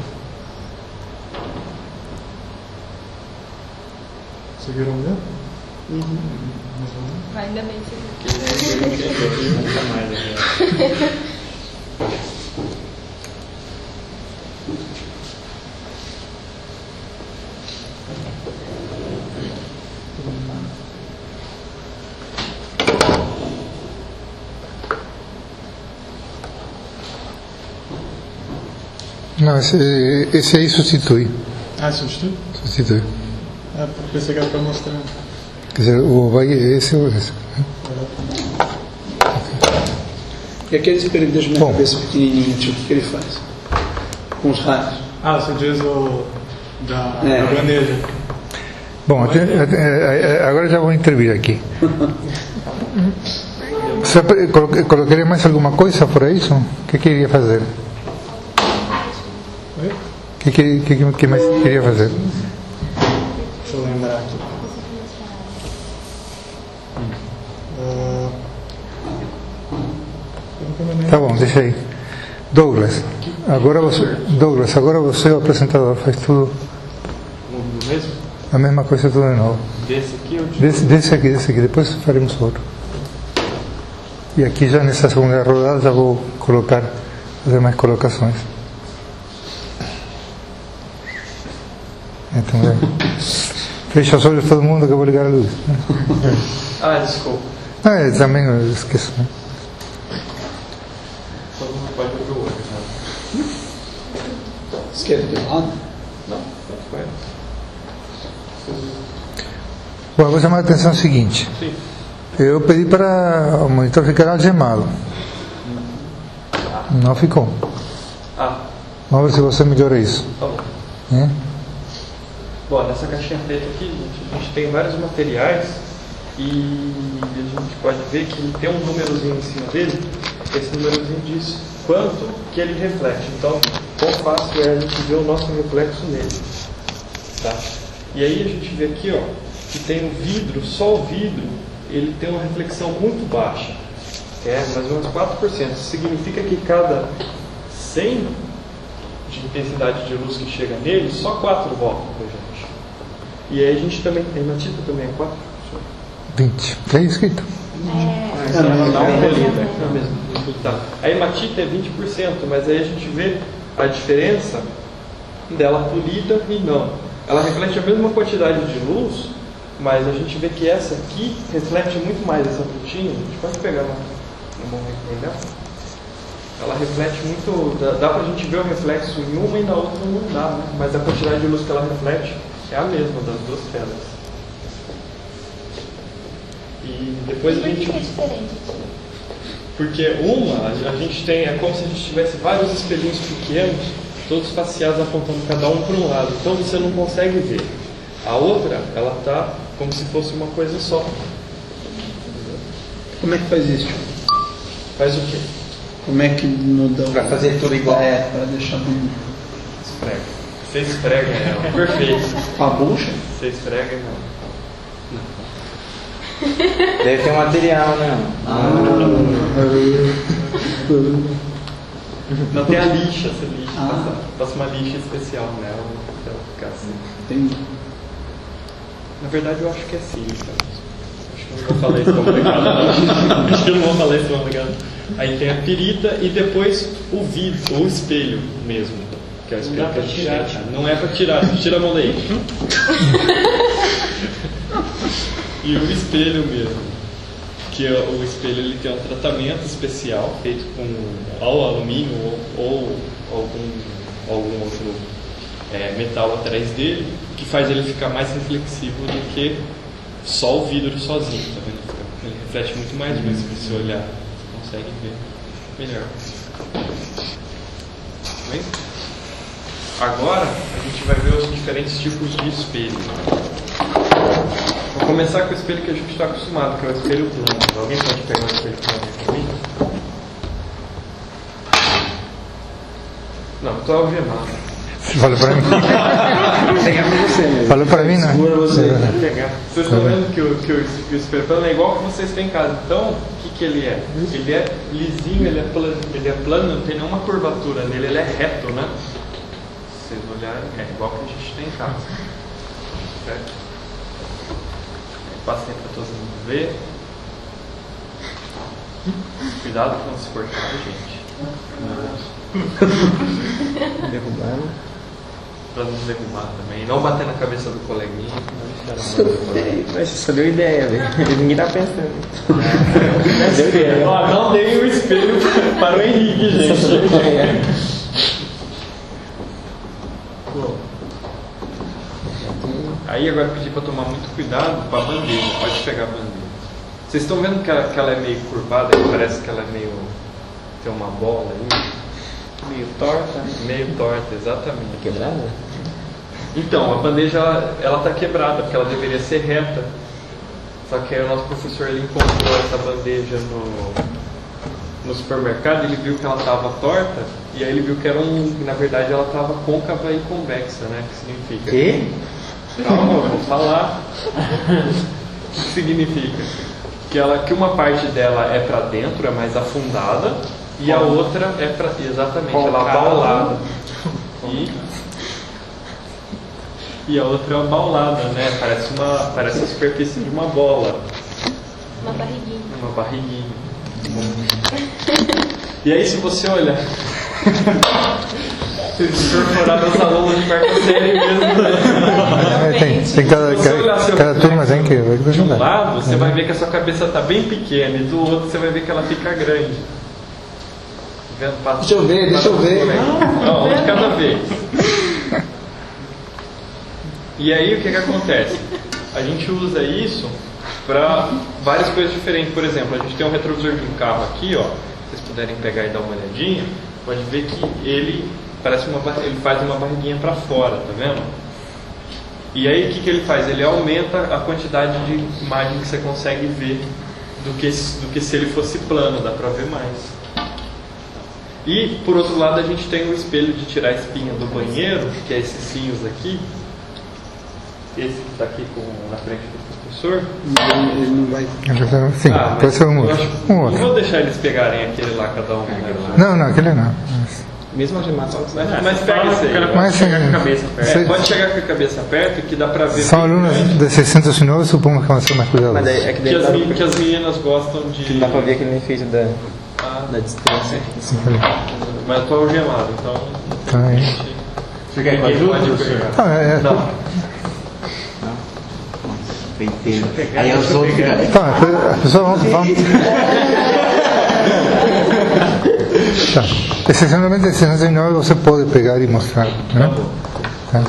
Conseguiram ver? Ainda bem que você Nunca mais aqui. Não, esse aí substitui. Ah, substitui? Substitui. Ah, pensei que era para mostrar. Quer dizer, o vai esse ou esse. E aquele espelho de minha cabeça pequenininho, tipo, o que ele faz? Com os raios. Ah, você diz o da bandeja. Bom, agora já vou intervir aqui. Você colocaria mais alguma coisa por isso? O que queria fazer? O que mais queria fazer? Deixa eu lembrar aqui. Tá bom, deixa aí. Douglas, agora você é o apresentador, faz tudo. No mesmo? A mesma coisa tudo de novo. Desse aqui ou de Desse aqui, depois faremos outro. E aqui já nessa segunda rodada já vou fazer mais colocações. Então, fecha os olhos todo mundo que eu vou ligar a luz. Ah, desculpa. Também eu esqueço. Né? Todo mundo pode abrir o olho, né? Esquerdo de lado? Não, vai. Bom, eu vou chamar a atenção o seguinte. Sim. Eu pedi para o monitor ficar algemado. Não ficou. Ah, Vamos ver se você melhora isso. tá bom. É? Bom, nessa caixinha preta aqui, a gente tem vários materiais e a gente pode ver que ele tem um númerozinho em cima dele. Esse númerozinho diz quanto que ele reflete. Então, quão fácil é a gente ver o nosso reflexo nele. Tá? E aí a gente vê aqui, ó, que tem o vidro, só o vidro, ele tem uma reflexão muito baixa. É mais ou menos 4%. Isso significa que cada 100 de intensidade de luz que chega nele, só 4 voltam pra gente. E aí a gente também tem na tinta também, 4? 20. Está aí escrito. Dá uma olhada. Tá. A hematita é 20%, mas aí a gente vê a diferença dela polida e não. Ela reflete a mesma quantidade de luz, mas a gente vê que essa aqui reflete muito mais essa frutinha. A gente pode pegar uma mão aqui, né? Ela reflete muito, dá pra gente ver o reflexo em uma e na outra não dá, né? Mas a quantidade de luz que ela reflete é a mesma das duas telas. E depois a gente... Por que é diferente? Porque uma, a gente tem, é como se a gente tivesse vários espelhinhos pequenos, todos faceados apontando cada um para um lado. Então você não consegue ver. A outra, ela está como se fosse uma coisa só. Como é que faz isso? Faz o quê? Como é que no dá? Pra fazer tudo igual. Para deixar bonito. Esfrega. Você esfrega ela. Perfeito. Com a bucha? Você esfrega ela. Deve ter um material, né? Não tem a lixa, essa lixa. Passa uma lixa especial nela pra ela ficar assim. Entendi. Na verdade eu acho que é sílica. Acho que eu não vou falar isso complicado. Acho que eu não vou falar isso complicado. Aí tem a pirita e depois o vidro, o espelho mesmo. Que é o espelho que a gente acha. Não é pra tirar, tira a mão daí. E o espelho mesmo. Que o espelho ele tem um tratamento especial feito com alumínio ou algum outro metal atrás dele, que faz ele ficar mais reflexivo do que só o vidro sozinho, tá vendo? Ele reflete muito mais, mas se você olhar, você consegue ver melhor. Bem? Agora a gente vai ver os diferentes tipos de espelho. Vou começar com o espelho que a gente está acostumado, que é o espelho plano. Alguém pode pegar o espelho plano aí pra mim? Não, estou algemado. Falou para mim. Pega pra você mesmo. Falou para mim, né? Segura você. Vocês estão vendo que o espelho plano é igual que vocês têm em casa. Então, o que ele é? Ele é lisinho, ele é plano, não tem nenhuma curvatura nele, ele é reto, né? Se vocês olharem, é igual que a gente tem em casa. Certo? Passei para todo mundo ver. Cuidado para não se cortar, gente. Derrubando. Para não derrubar também. Não bater na cabeça do coleguinha. Mas você só deu ideia, velho. Ninguém tá pensando. Deu ideia. Ó, não dei o espelho para o Henrique, gente. Bom. Aí agora eu pedi para tomar muito cuidado com a bandeja. Pode pegar a bandeja. Vocês estão vendo que ela é meio curvada, parece que ela é meio... tem uma bola aí. Meio torta. Meio torta, exatamente. Quebrada? Então, a bandeja ela está quebrada, porque ela deveria ser reta. Só que aí o nosso professor ele encontrou essa bandeja no supermercado, ele viu que ela estava torta, e aí ele viu que era na verdade ela estava côncava e convexa, né? Que significa? Que? Calma, eu vou falar. O que significa? Que uma parte dela é para dentro, é mais afundada, e a outra é para exatamente, ela é abaulada. E a outra é abaulada, né? Parece a superfície de uma bola. Uma barriguinha. Uma barriguinha. E aí se você olhar, vocês incorporaram os alunos de quarta série mesmo, né? Tem cada turma tem que de um lado você vai ver que a sua cabeça está bem pequena e do outro você vai ver que ela fica grande. Deixa eu ver. Não, um de cada vez. E aí o que acontece? A gente usa isso para várias coisas diferentes. Por exemplo, a gente tem um retrovisor de um carro aqui, ó. Se vocês puderem pegar e dar uma olhadinha, pode ver que ele faz uma barriguinha para fora, tá vendo? E aí o que ele faz? Ele aumenta a quantidade de imagem que você consegue ver do que se ele fosse plano, dá para ver mais. E por outro lado a gente tem o espelho de tirar a espinha do banheiro, que é esses cinhos aqui. Esse que está aqui na frente do professor. Ele não vai. Sim, pode ser um outro. Não vou deixar eles pegarem aquele lá, cada um. Não, aquele não. Mesmo algemado. Mas pega esse aí. Mas chegar com a cabeça perto. Pode chegar com a cabeça perto, que dá pra ver. São alunos de 609, supongo que vão ser mais cuidadosos. Mas é que as meninas gostam de. Que dá pra ver aquele efeito da distância. Mas eu tô algemado, então. Tá aí. Você quer que ajude, professor? Não. Aí os outros ficam. Tá, as pessoas vão. Tá. Excepcionalmente, esse 609 você pode pegar e mostrar. Né? Tá.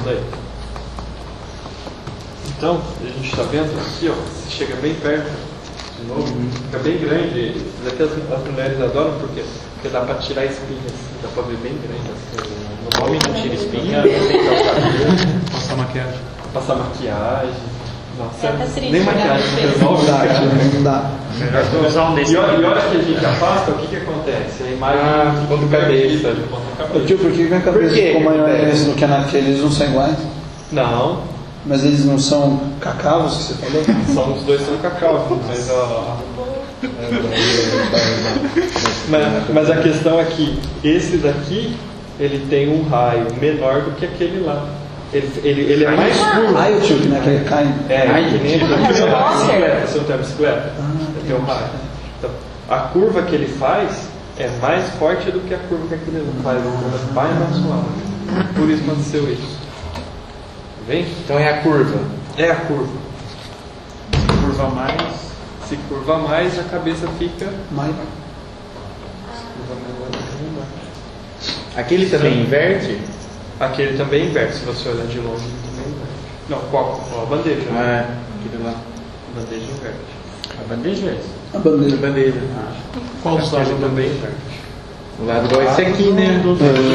Então, a gente está vendo aqui, ó, você chega bem perto, de novo, fica bem grande. Até as mulheres adoram porque dá para tirar espinhas, dá para ver bem grande. O homem não tira espinha, tem que Passar maquiagem. passar maquiagem. Nossa, É, tá triste, nem maquiagem resolve. Não dá. Melhor usar um desse. E olha que a gente afasta, o que acontece? A imagem ponta cabeça. Ô tio, por que minha cabeça ficou maior do que naquele? Eles não são iguais? Não, Mas eles não são cacavos que você falou? são os dois são cacau, mas a questão é que esse daqui ele tem um raio menor do que aquele lá. Ele é mais curvo. Raio, tio, que naquele cai. Que nem aquele bicicleta. Você não tem a bicicleta? Ele tem um raio. Então, a curva que ele faz é mais forte do que a curva que aquele lá faz. Ele vai mais suave. Por isso aconteceu isso. Vem? Então é a curva. É a curva. Curva mais. Se curva mais, a cabeça fica Maior. Aquele também inverte? Aquele também inverte, se você olhar de longe, ele também inverte. Não, qual? A bandeja. Ah, aquele lá. A bandeja inverte. A bandeja é essa? A bandeira. Bandeja. Qual dos lados também inverte? O lado do esse aqui, né?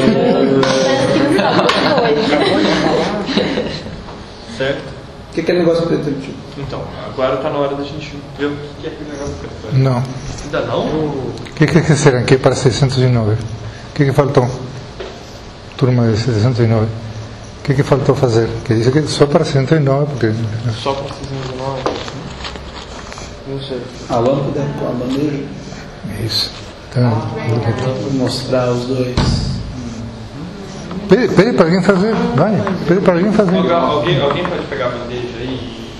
Certo? O que é aquele negócio preto, tio? Então, agora está na hora da gente ver o que é aquele negócio preto. Não. Ainda não? O que será que para 609? O que faltou? Turma de 609. O que faltou fazer? Que diz que só para 609, porque... Só para 609? Não sei. A lâmpada com a bandeja? Isso. Então, Vou mostrar os dois. pede para alguém fazer. Vai, pede para alguém fazer. Alguém pode pegar a bandeja aí e...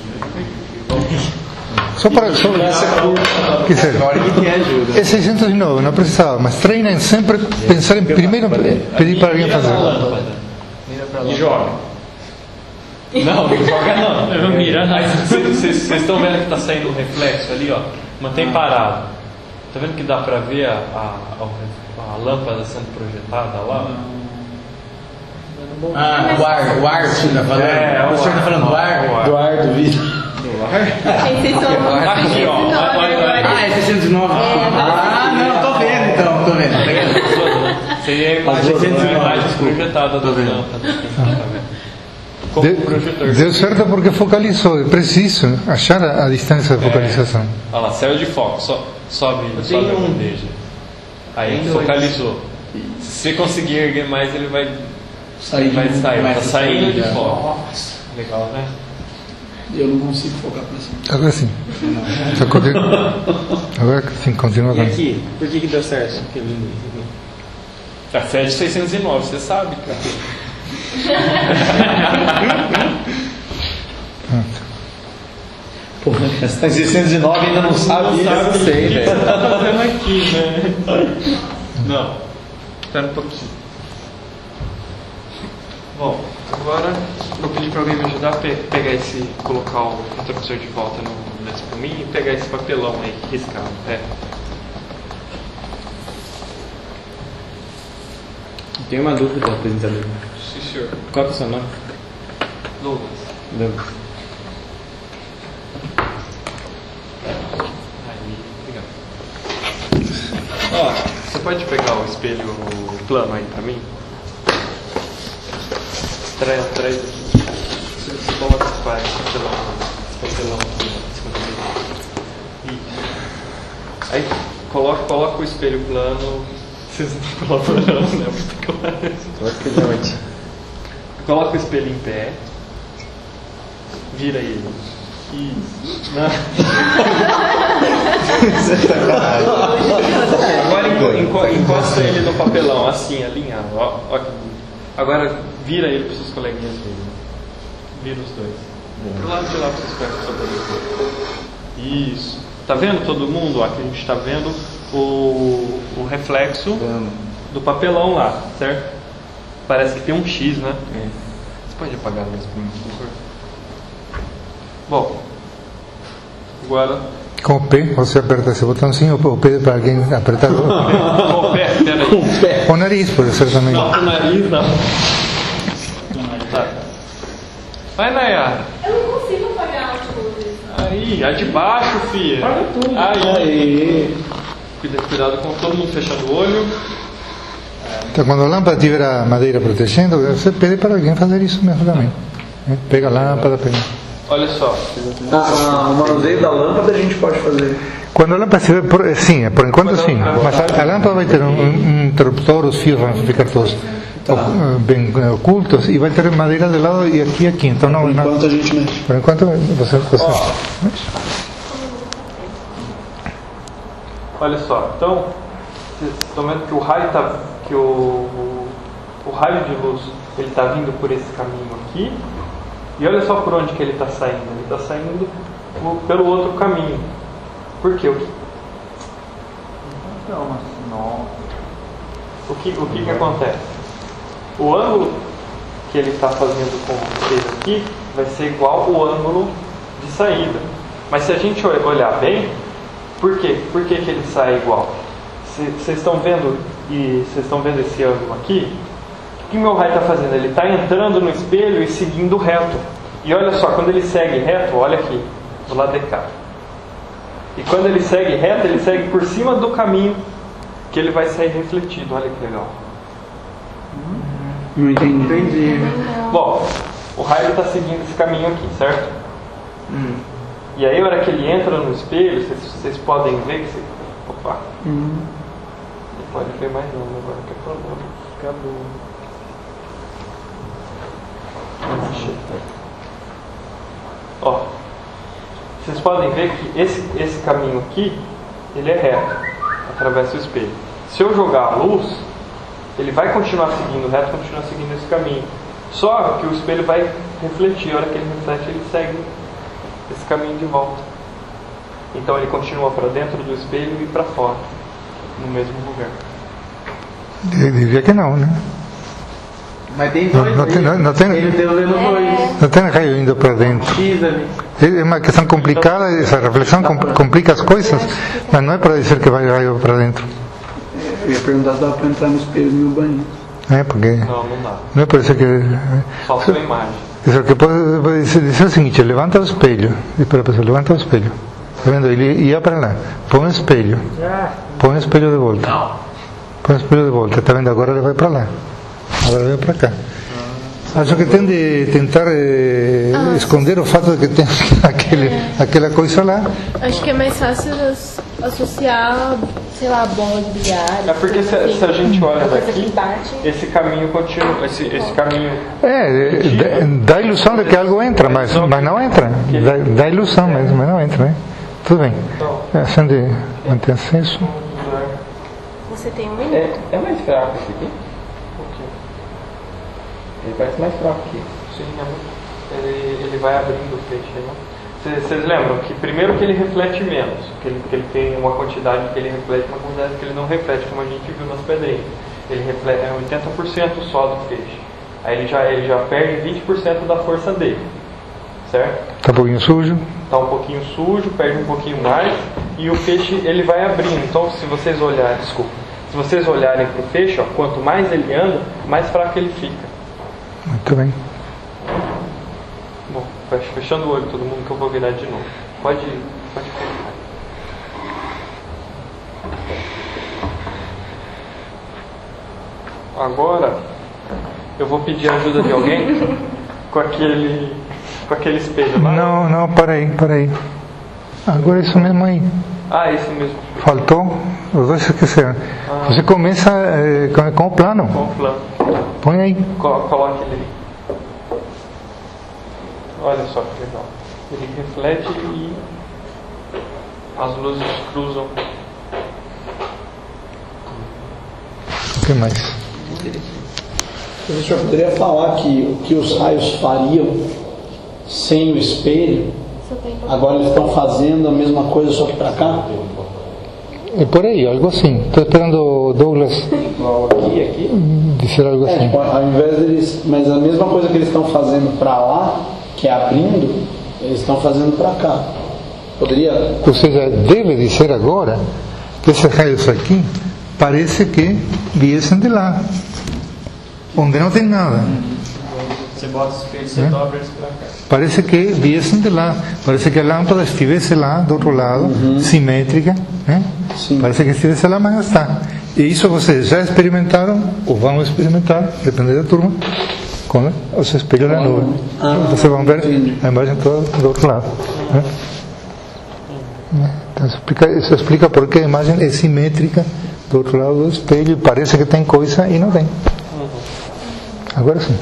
Só para... Que seja, é 609, não precisava, mas treinem sempre pensar em primeiro pedir para alguém fazer. E joga. Não joga não. Eu mira não. Vocês estão vendo que está saindo um reflexo ali, ó. Mantém parado. Está vendo que dá para ver a lâmpada sendo projetada lá? O ar que você está falando? O senhor está falando do ar? Do ar, do vídeo. Aqui, ó. É 609. Não, tô vendo então, tô vendo. Seria imagens projetadas das lâmpadas. Como projetor. Deu certo porque focalizou. É preciso achar a distância de focalização. Olha lá, saiu de foco. Sobe a bandeja. Aí focalizou. Se você conseguir erguer mais, ele vai sair. Está saindo de foco. Legal, né? Eu não consigo focar pra cima. Agora sim. Agora sim, continua. E aqui? Por que deu certo? A fé de 609, você sabe, cara. Pô, você está em 609 e ainda não sabe isso. Eu sei, velho. Você tá fazendo aqui, né? Não. Espera um pouquinho. Bom, agora vou pedir para alguém me ajudar a pegar colocar o interruptor de volta nesse para mim e pegar esse papelão aí riscado. Tenho uma dúvida, apresentador. Sim, senhor. Qual é o seu nome? Douglas. Douglas. Ó, você pode pegar o espelho plano aí pra mim? Traz aqui. Você coloca esse papelão aqui. Isso. Aí coloca o espelho plano. Vocês não estão colaborando, né? Coloca o espelho em pé. Vira ele. Isso. Agora encosta ele no papelão, assim, alinhado. Ó, agora vira ele para os seus coleguinhas verem. Vira os dois. Pro lado de lá para vocês pegar o seu. Isso. Tá vendo todo mundo? Aqui a gente está vendo o reflexo do papelão lá, certo? Parece que tem um X, né? Você pode apagar a luz para mim, por favor? Bom, agora... Com o P, você aperta esse botãozinho, o P para alguém apertar. Com o pé, peraí. O nariz, pode ser também. Não, com o nariz não. Tá. Vai, Nayara. Eu não consigo apagar as luzes. Aí, a de baixo, filha. Paga tudo. Aí. Cuidado com todo mundo fechando o olho. Então, quando a lâmpada tiver a madeira protegendo, você pede para alguém fazer isso mesmo também. Pega a lâmpada, pega. Olha só. O manuseio da lâmpada a gente pode fazer. Quando a lâmpada estiver, sim, por enquanto sim, mas a lâmpada vai ter um interruptor, os fios vão ficar todos bem ocultos e vai ter madeira de lado e aqui, então não. Por enquanto a gente mexe. Por enquanto você mexe. Olha só, então vocês estão vendo que o raio o raio de luz ele está vindo por esse caminho aqui, e olha só por onde que ele está saindo. Ele está saindo pelo outro caminho. Por quê? O que acontece? O ângulo que ele está fazendo com vocês aqui vai ser igual ao ângulo de saída. Mas se a gente olhar bem, por quê? Por que ele sai igual? Vocês estão vendo esse ângulo aqui? O que meu raio está fazendo? Ele está entrando no espelho e seguindo reto. E olha só, quando ele segue reto, olha aqui, do lado de cá. E quando ele segue reto, ele segue por cima do caminho que ele vai sair refletido. Olha que legal. Não entendi. Bom, o raio está seguindo esse caminho aqui, certo? E aí, a hora que ele entra no espelho, vocês podem ver que... Opa! Não pode ver mais não, agora que é problema. Acabou. Ó, vocês podem ver que esse caminho aqui, ele é reto, atravessa o espelho. Se eu jogar a luz, ele vai continuar seguindo reto, continuar seguindo esse caminho. Só que o espelho vai refletir. A hora que ele reflete, ele segue esse caminho de volta. Então ele continua para dentro do espelho e para fora, no mesmo lugar. Eu diria que não, né? Mas tem dois. Não tem raio indo para dentro. É uma questão complicada, essa reflexão complica as coisas, mas não é para dizer que vai raio para dentro. Eu ia perguntar se dava para entrar no espelho no banho. Porque não dá. Não é por isso que... Só sua imagem. Isso que pode dizer o seguinte: levanta o espelho. Espera, pessoal, levanta o espelho. Está vendo? Ele ia para lá. Põe o espelho. Põe o espelho de volta. Põe o espelho de volta. Está vendo? Agora ele vai para lá. Agora ele vai para cá. Acho que tem de tentar esconder o fato de que tem aquela coisa lá. Acho que é mais fácil associar, sei lá, bola de bilhar. É porque se a gente olha daqui, esse caminho continua, esse caminho... dá a ilusão de que algo entra, mas não entra. Dá a ilusão, mas não entra, né? Tudo bem. Acende, mantém aceso. Você tem um minuto. É mais fraco esse aqui? Ele parece mais fraco aqui. Sim, ele vai abrindo o peixe, né? Vocês lembram que primeiro que ele reflete menos, que ele tem uma quantidade que ele reflete, uma quantidade que ele não reflete, como a gente viu nas pedrinhas. Ele reflete 80% só do peixe. Aí ele já perde 20% da força dele, certo? Está um pouquinho sujo. Está um pouquinho sujo, perde um pouquinho mais, e o peixe ele vai abrindo. Então, se vocês olharem para o peixe, quanto mais ele anda, mais fraco ele fica. Muito bem. Bom, fechando o olho todo mundo que eu vou virar de novo. Pode fechar. Agora eu vou pedir a ajuda de alguém com aquele espelho lá. Não, para aí. Agora é isso mesmo aí. Isso mesmo. Faltou? Os dois esqueceram. Você começa com o plano. Com o plano. Põe aí. Coloque ele aí. Olha só que legal. Ele reflete e as luzes cruzam. O que mais? O senhor poderia falar que o que os raios fariam sem o espelho, agora eles estão fazendo a mesma coisa só que para cá? É por aí, algo assim. Estou esperando o Douglas dizer algo assim. Ao invés deles, mas a mesma coisa que eles estão fazendo para lá, que é abrindo, eles estão fazendo para cá. Poderia? Ou seja, deve dizer agora que esses raios aqui parece que viessem de lá, onde não tem nada. Você bota o espelho, você dobra eles para cá. Parece que viessem de lá. Parece que a lâmpada estivesse lá do outro lado, simétrica, né? Parece que estivesse lá, mas não está. E isso vocês já experimentaram, ou vão experimentar, depende da turma, com os espelhos da nuvem. Vocês vão ver a imagem toda do outro lado. Então, isso explica por que a imagem é simétrica do outro lado do espelho e parece que tem coisa e não tem. Agora sim.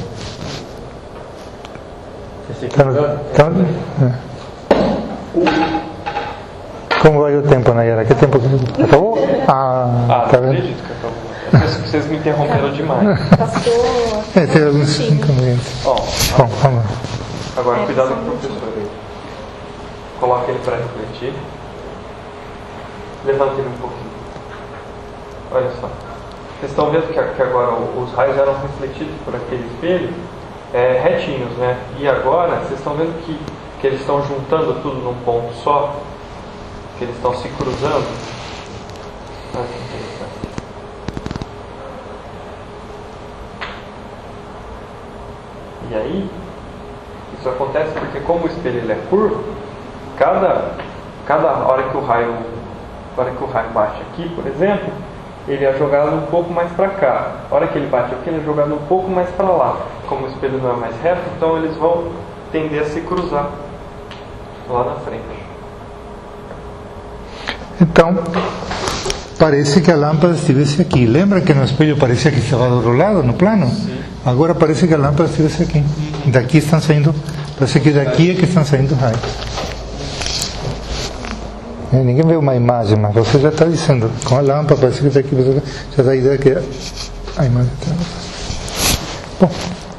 Como vai o tempo, Nayara? Que tempo que acabou? Tá vendo? Vocês me interromperam demais. Passou. Tem alguns inconvenientes. Bom, vamos lá. Agora, cuidado com o professor aí. Coloque ele para refletir. Levante ele um pouquinho. Olha só. Vocês estão vendo que agora os raios eram refletidos por aquele espelho retinhos, né? E agora vocês estão vendo que eles estão juntando tudo num ponto só, que eles estão se cruzando. Olha que interessante. E aí, isso acontece porque como o espelho ele é curvo, cada hora que o raio bate aqui, por exemplo, ele é jogado um pouco mais para cá. A hora que ele bate aqui, ele é jogado um pouco mais para lá. Como o espelho não é mais reto, então eles vão tender a se cruzar lá na frente. Então, parece que a lâmpada estivesse aqui. Lembra que no espelho parecia que estava do outro lado, no plano? Sim. Agora parece que a lâmpada estivesse aqui. Daqui estão saindo, parece que daqui é que estão saindo raios. Ninguém vê uma imagem, mas você já está dizendo, com a lâmpada parece que está aqui, você já dá a ideia que a imagem está. Bom,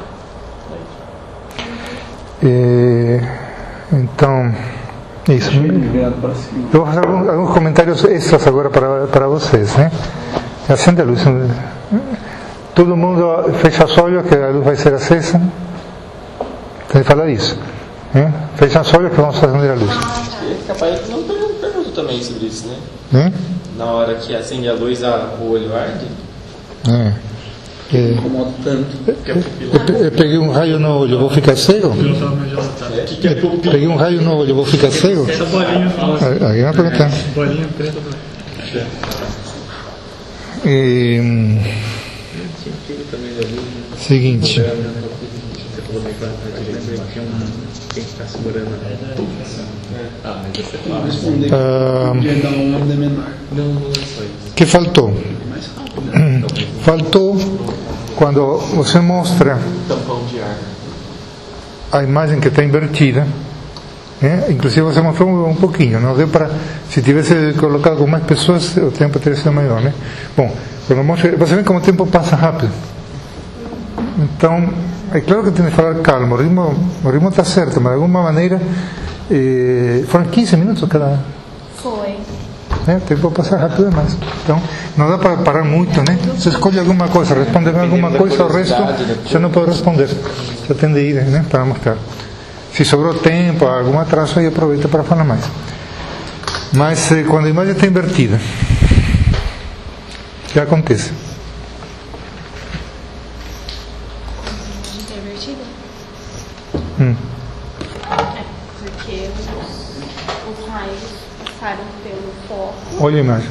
então, isso. Eu vou fazer alguns comentários extras agora para vocês, né? Acende a luz. Todo mundo fecha os olhos que a luz vai ser acesa. Tem que falar isso. Fecha os olhos que vamos acender a luz. Capaz que não pergunto também sobre isso, né? Na hora que acende a luz, o olho arde. Incomoda tanto. Eu peguei um raio no olho, vou ficar cego? Peguei um raio no olho, vou ficar cego? Essa bolinha. Aí vai perguntar. Bolinha preta. Seguinte. Que faltou? Faltou quando você mostra a imagem que está invertida. Inclusive você mostrou um pouquinho, não deu para, se tivesse colocado com mais pessoas o tempo teria sido maior, né? Bom, quando mostra, você vê como o tempo passa rápido. Então, é claro que tem que falar calmo, o ritmo está certo, mas de alguma maneira foram 15 minutos cada. Foi. O tempo passa rápido demais. Então, não dá para parar muito, né? Você escolhe alguma coisa, responde alguma coisa, o resto já não pode responder. Já tem de ir, né? Para mostrar. Se sobrou tempo, algum atraso, aí aproveita para falar mais. Mas quando a imagem está invertida, o que acontece? Porque os raios passaram pelo foco. Olha a imagem.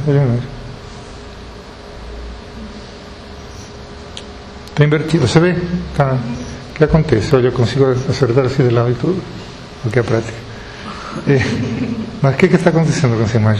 Está invertido, você vê? Tá. O que acontece? Olha, eu consigo acertar assim de lado e tudo. O que é prática. Mas o que está acontecendo com essa imagem?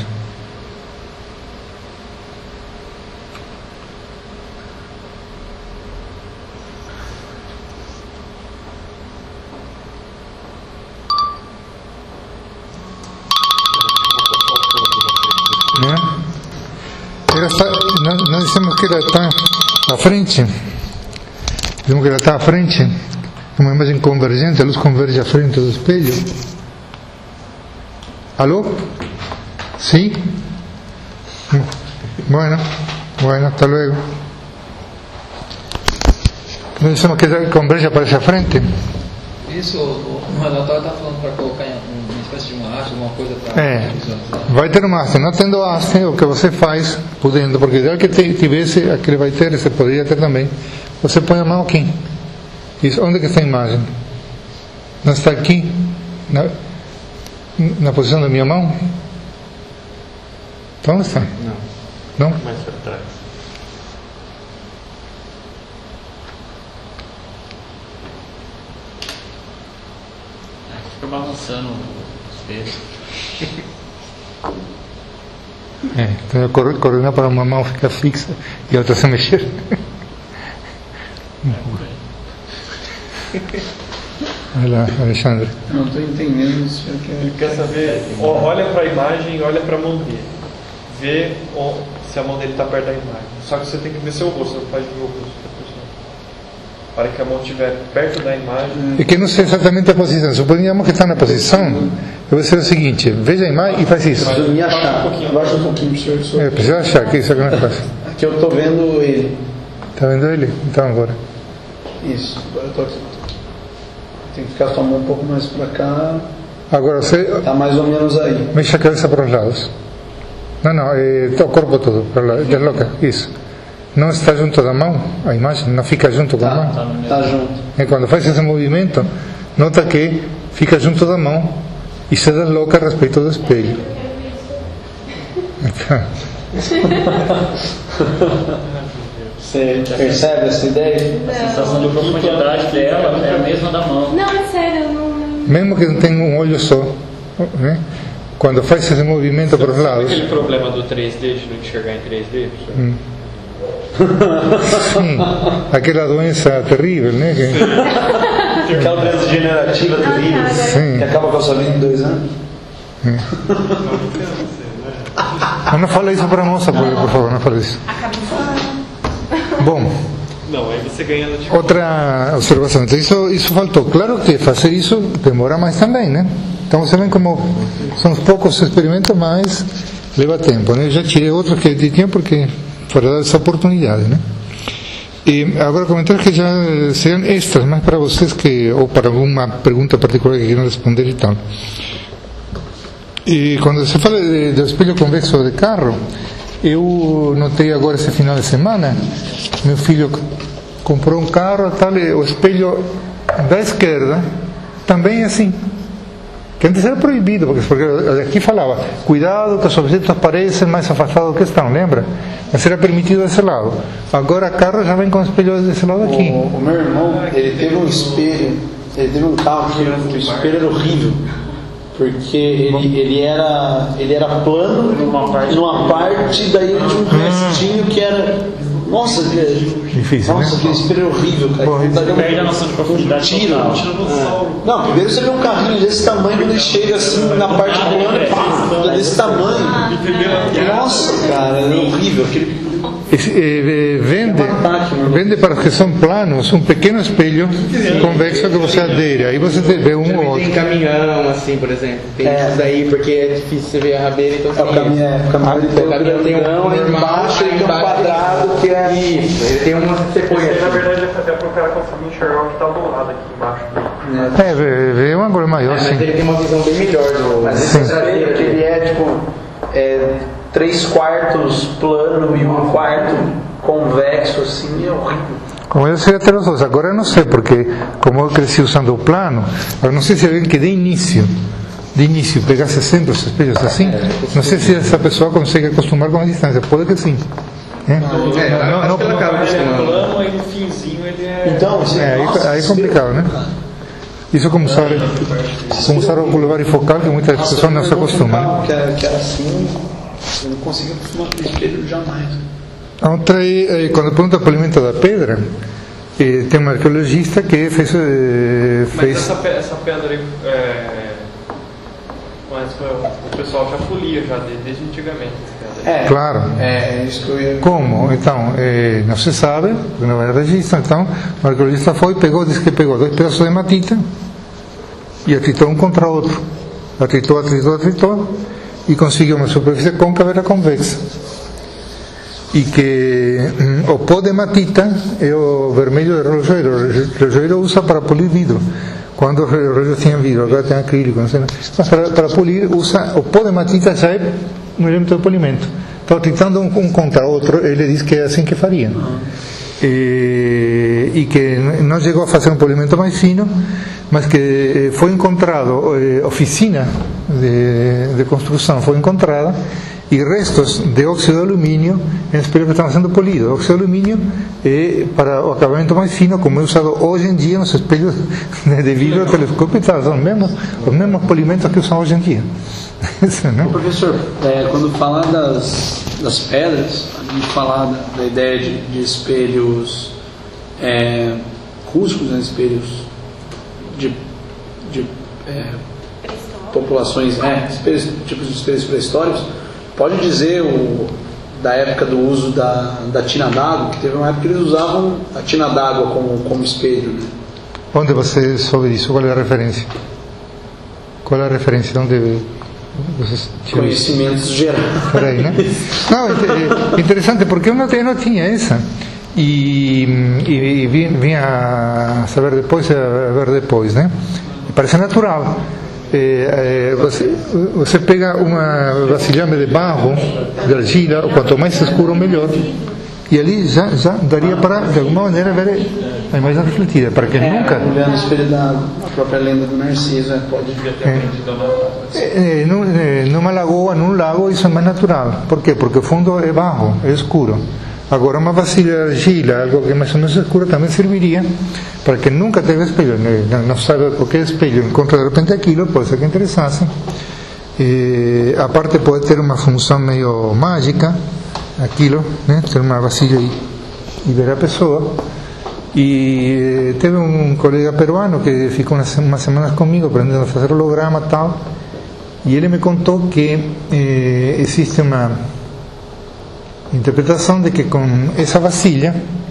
Nós dissemos que ela está à frente. Dizemos que ela está à frente. Uma imagem convergente, a luz converge à frente do espelho. ¿Aló? ¿Sí? Bueno, hasta luego. Nós dissemos que ela converge para a frente. Isso, o relatório está falando para colocar uma espécie de uma haste, alguma coisa para... vai ter uma haste. Não tendo haste, o que você faz, podendo, porque já que tivesse, aquele vai ter, você poderia ter também. Você põe a mão aqui. Isso, onde que está a imagem? Não está aqui? Na posição da minha mão? Então onde está? Não? Mais para trás. fica balançando os dedos. Então eu coordenar para uma mão ficar fixa e a outra se mexer. Olha lá, Alexandre. Não estou entendendo isso. Quer saber? Olha para a imagem e olha para a mão dele. Vê se a mão dele está perto da imagem. Só que você tem que ver seu rosto, não pode ver o rosto da pessoa. A hora que a mão estiver perto da imagem. É que não sei exatamente a posição. Suponhamos que está na posição. Eu vou ser o seguinte: veja a imagem e faz isso. Preciso me achar. Abaixa um pouquinho para o senhor. Precisa achar que isso é que não é fácil. Aqui eu estou vendo ele. Está vendo ele? Então agora. Isso, agora eu estou aqui. Tem que ficar sua mão um pouco mais para cá. Agora você. Está mais ou menos aí. Mexa a cabeça para os lados. Não, o corpo todo. Para lá. Desloca. Isso. Não está junto da mão, a imagem não fica junto com a mão. Está junto. E quando faz esse movimento, nota que fica junto da mão e se desloca a respeito do espelho. Você percebe essa ideia? A sensação de profundidade dela é a mesma da mão. Não, é sério, eu não. Mesmo que não tenha um olho só, né? Quando faz esse movimento para os lados. Aquele problema do 3D, de não enxergar em 3D? Sim, aquela doença terrível, né? Aquela doença degenerativa terrível. Sim. Que acaba com a sua vida em 2 anos. Não fala isso para a moça, por favor, não fala isso. Bom. Não, aí você ganha no Outra observação. Então, isso faltou. Claro que fazer isso demora mais também, né? Então você vê como são poucos experimentos, mas leva tempo, né? Eu já tirei outros que eu tinha porque para dar essa oportunidade, né? E agora comentar que já serão extras, mas para vocês que ou para alguma pergunta particular que queiram responder e tal. E quando se fala do espelho convexo de carro, eu notei agora esse final de semana, meu filho comprou um carro, tal, o espelho da esquerda também é assim. Que antes era proibido, porque aqui falava, cuidado que os objetos aparecem mais afastados do que estão, lembra? Mas era permitido desse lado. Agora carro já vem com espelho desse lado aqui. O meu irmão, ele teve um espelho, ele teve um carro que o espelho era horrível. Porque ele era plano numa parte, daí ele tinha um restinho que era. Nossa, difícil, nossa, né? que espelho horrível, cara. Bom, perde a noção de profundidade. Não, primeiro você vê um carrinho desse tamanho, quando ele chega assim na parte plana, pá, desse tamanho. Nossa, cara, é horrível. Vende para os que são planos um pequeno espelho convexo que você adere. Aí você vê um ou outro. Tem caminhão, assim, por exemplo. Tem isso daí, porque é difícil você ver a rabeira, então O caminhão tem um embaixo e um quadrado que é. Isso, ele tem uma sequência. Na verdade, é para o cara conseguir enxergar o que está do lado aqui embaixo dele. Vê um ângulo maior, sim. Mas ele tem uma visão bem melhor do. Mas esse espelho que ele é tipo 3/4 plano e 1/4 convexo, assim, é horrível. Como eu sei até os dois, agora eu não sei, porque como eu cresci usando o plano, eu não sei se alguém que de início pegasse sempre os espelhos assim, não sei se essa pessoa consegue acostumar com a distância, pode que sim. Não, ela acaba acostumando. Plano, aí no finzinho ele é. Então, aí é complicado, né? Isso como usar óculos varifocal, que muitas pessoas não se acostumam. Que era assim, eu não consigo acostumar com espelho jamais. Outra aí, quando pergunta o polimento da pedra, tem um arqueologista que fez. Mas essa pedra aí, mas o pessoal já folia já desde antigamente. Claro. Isso que eu ia... Como? Então, não se sabe, porque não é registro. Então, o arqueologista disse que pegou 2 pedaços de matita e atritou um contra o outro. Atritou e conseguiu uma superfície côncava e convexa. E que o pó de matita é o vermelho do relojoeiro. O relojoeiro usa para polir vidro. Quando o relógio tinha vidro, agora tem acrílico, não sei. Mas para polir, usa o pó de matita, já é um elemento de polimento. Então, tentando um contra outro, ele diz que é assim que faria. E que não chegou a fazer um polimento mais fino, mas que foi encontrado, oficina de construção foi encontrada, y restos de óxido de aluminio en espelhos que están siendo polidos. Óxido de aluminio para o acabamento mais fino, como é usado hoje em dia nos espelhos de vidro, telescópio e tal, são os mesmos polimentos que usam hoje em dia. Professor, quando fala das pedras, a gente fala da ideia de espelhos rústicos, né, espelhos de populações, tipos de espelhos pré-históricos. Pode dizer da época do uso da tina d'água, que teve uma época que eles usavam a tina d'água como espelho, né? Onde você soube disso? Qual é a referência? Qual é a referência? Onde vocês conhecimentos gerais? Peraí, né? Não, interessante, porque eu não tinha essa. E vim a saber depois, a ver depois, né? Parece natural. Você pega uma vasilhame de barro, de argila, quanto mais escuro melhor, e ali já daria para, de alguma maneira, ver a imagem refletida, para que nunca... Olhando o espelho da própria lenda do Narciso, pode numa lagoa, num lago, isso é mais natural. Por quê? Porque o fundo é barro, é escuro. Agora, uma vasilha de argila, algo que mais ou menos escuro, também serviria para que nunca tenha espelho. Não sabe qualquer espelho, encontra de repente aquilo, pode ser que interessasse. A parte pode ter uma função meio mágica, aquilo, né? Ter uma vasilha e ver a pessoa. E teve um colega peruano que ficou umas semanas comigo aprendendo a fazer holograma e tal, e ele me contou que existe uma interpretação de que com essa vasilha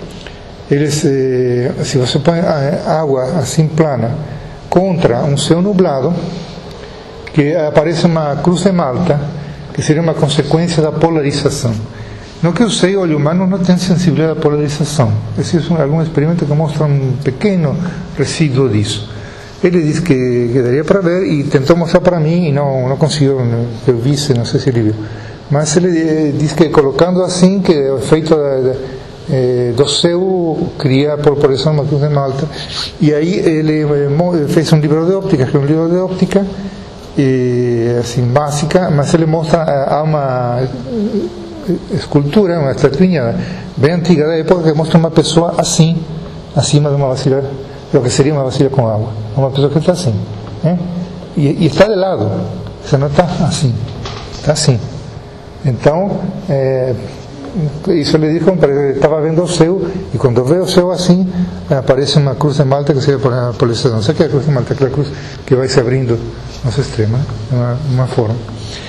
se você põe água assim plana contra um céu nublado, que aparece uma cruz de Malta, que seria uma consequência da polarização. No que eu sei, o olho humano não tem sensibilidade à polarização. Existe algum experimento que mostra um pequeno resíduo disso. Ele disse que daria para ver e tentou mostrar para mim e não conseguiu, que eu visse, não sei se ele viu. Mas ele diz que colocando assim, que o efeito do céu cria por polarização uma cruz de Malta. E aí ele fez um livro de óptica, que é um livro de óptica assim básica, mas ele mostra há uma escultura, uma estatuinha bem antiga da época, que mostra uma pessoa assim, acima de uma vasilha, o que seria uma vasilha com água. Uma pessoa que está assim, né? E está de lado, você não está assim, está assim. Então, isso ele disse, ele estava vendo o céu, e quando vê o céu assim, aparece uma cruz de Malta, que seria por a polarização. Sabe que é a cruz de Malta? Aquela cruz que vai se abrindo nos extremos, né? Uma forma.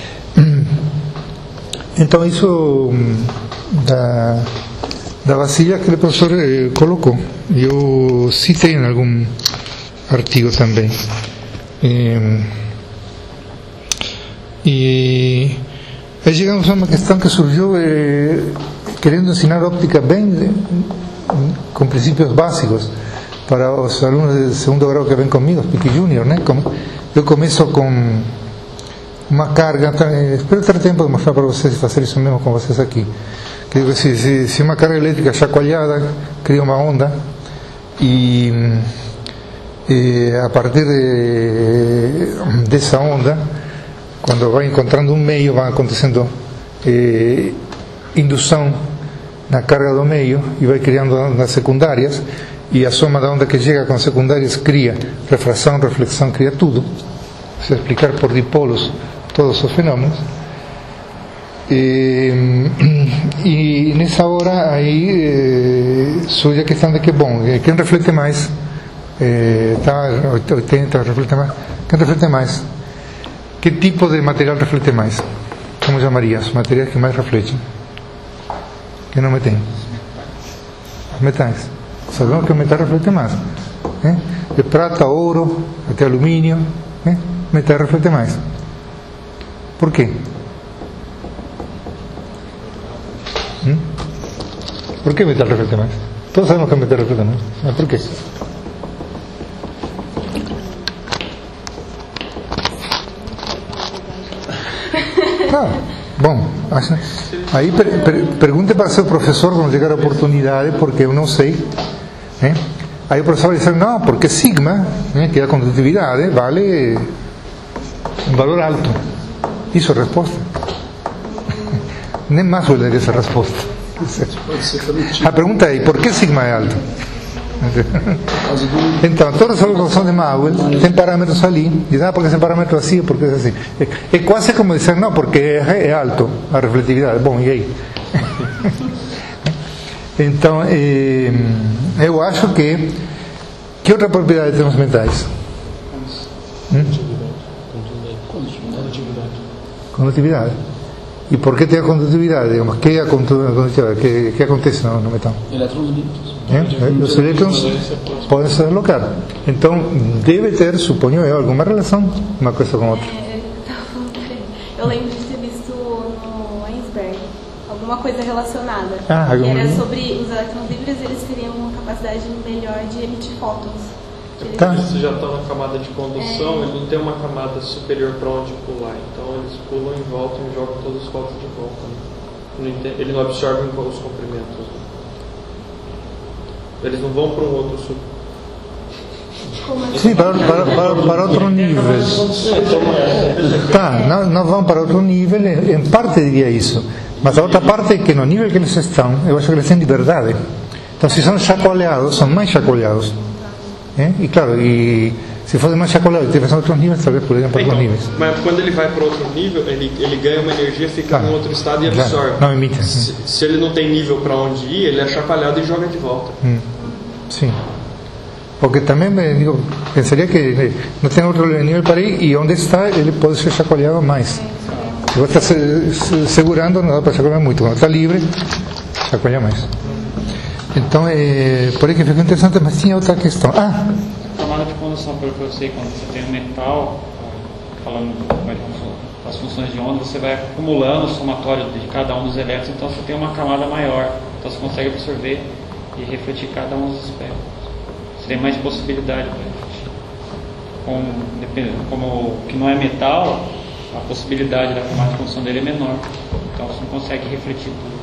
Então, isso da vasilha que aquele professor colocou, eu citei em algum artigo também. E aí chegamos a uma questão que surgiu querendo ensinar óptica bem com princípios básicos para os alunos de segundo grau que vêm comigo, os Piqui Júnior, né? Eu começo com uma carga, espero ter tempo de mostrar para vocês e fazer isso mesmo com vocês aqui. Que se uma carga elétrica chacoalhada cria uma onda e a partir dessa onda, quando vai encontrando um meio, vai acontecendo indução na carga do meio e vai criando ondas secundárias, e a soma da onda que chega com as secundárias cria refração, reflexão, cria tudo. Se explicar por dipolos todos os fenômenos. E nessa hora aí surge a questão de que, bom, quem reflete mais? 80 reflete mais? Quem reflete mais? Que tipo de material reflete mais? Como chamaria os materiais que mais refletem? Que não metem? Os metais. Sabemos que o metal reflete mais, né? De prata, ouro, até alumínio, né? Metal reflete mais. Por quê? Por que metal reflete mais? Todos sabemos que o metal reflete mais, mas por quê? Bom, aí pergunte para seu professor quando chegar a oportunidade, porque eu não sei, né? Aí o professor vai dizer, não, porque sigma, né, que é a condutividade, vale um valor alto. Isso é a resposta. Nem Maxwell daria essa resposta. A pergunta é: por que sigma é alto? Então, toda essa equação de Maxwell tem parâmetros ali. Diz, porque esse parâmetro assim, porque é assim. É quase como dizer, não, porque é alto a refletividade. Bom, e aí? Então, eu acho que outra propriedade temos mentais? Condutividade. E por que tem a condutividade? Digamos, que é a condutividade? Que acontece no metal? Elétrons limpos. Os elétrons podem se deslocar. Então, deve ter, suponho eu, alguma relação uma coisa com outra. Eu lembro de ter visto no Einstein alguma coisa relacionada. Que era sobre os elétrons livres, eles teriam uma capacidade melhor de emitir fótons. Isso já está na camada de condução, ele não tem uma camada superior para onde pular, então eles pulam em volta e jogam todos os fótons de volta. Né? Ele não absorve os comprimentos. Né? Eles não vão para um outro Sim, para outro nível. Não vão para outro nível, em parte diria isso. Mas a outra parte é que no nível que eles estão, eu acho que eles têm liberdade. Então, se são chacoalhados, são mais chacoalhados. E claro, se fossem mais chacoalhados e tivessem outros níveis, talvez poderiam para outros níveis. Mas quando ele vai para outro nível, ele ganha uma energia, fica em outro estado e absorve. Não emite. Se ele não tem nível para onde ir, ele é chacoalhado e joga de volta. Sim. Porque também, pensaria que não tem outro nível para ir e onde está ele pode ser chacoalhado mais. Se você está segurando, não dá para chacoalhar muito. Quando está livre, chacoalha mais. Então, por aí que fica interessante, mas tinha outra questão. A camada de condução, pelo que eu sei, quando você tem um metal, falando das funções de onda, você vai acumulando o somatório de cada um dos elétrons, então você tem uma camada maior, então você consegue absorver e refletir cada um dos espectros. Você tem mais possibilidade para refletir. Como que não é metal, a possibilidade da camada de condução dele é menor, então você não consegue refletir tudo.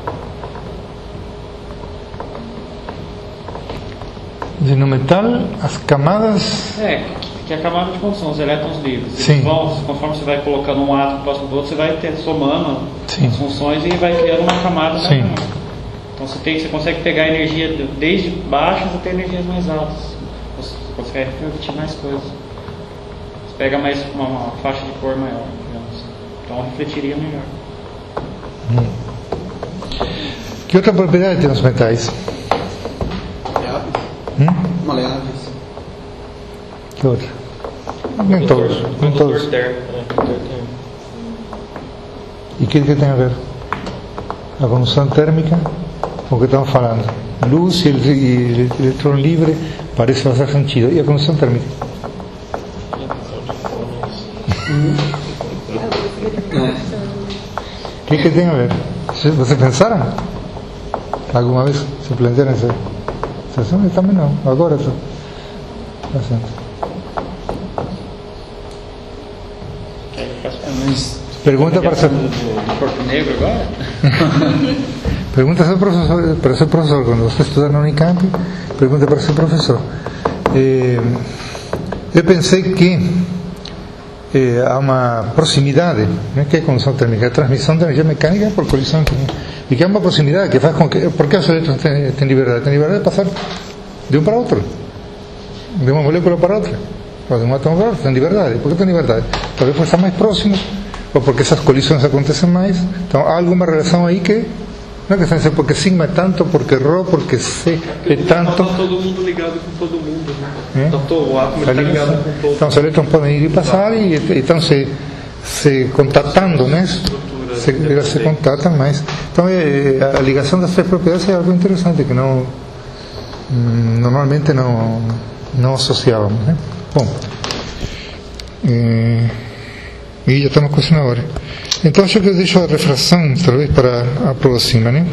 E no metal, as camadas... que é a camada de condução, os elétrons livres. Sim. Conforme você vai colocando um átomo próximo do outro, você vai somando as funções e vai criando uma camada maior. Então você consegue pegar energia desde baixas até energias mais altas. Você consegue refletir mais coisas. Você pega mais uma faixa de cor maior, digamos. Então refletiria melhor. Que outra propriedade tem os metais? Maleáveis. Que outra? Nem todos. E o que tem a ver? A condução térmica com o que estamos falando. Luz e eletrão livre parece fazer sentido. E a condução térmica? O que tem a ver? Vocês pensaram? Alguma vez se plantearam isso? Eu também não, agora estou. Pergunta para ser. Do corpo negro agora? Pergunta para ser professor. Quando você estuda na Unicamp, pergunta para ser professor. Eu pensei que há uma proximidade, né, que é a condução térmica, a transmissão de energia mecânica por colisão. E que há uma proximidade que faz com que... Por que os elétrons têm liberdade? Têm liberdade de passar de um para outro. De uma molécula para outra. Ou de um átomo para outro. Têm liberdade. Por que têm liberdade? Talvez porque estão mais próximos. Ou porque essas colisões acontecem mais. Então há alguma relação aí que... Não é questão de ser porque sigma é tanto, porque rho, porque C é tanto. Está todo mundo ligado com todo mundo. Né? O átomo está ligado com todo. Então os elétrons podem ir e passar e estão se contatando, né? Se contatam mais. Então a ligação das três propriedades é algo interessante que não normalmente não associávamos, né? Bom, e já estamos quase na hora. Então acho que eu deixo a refração talvez para a próxima, né?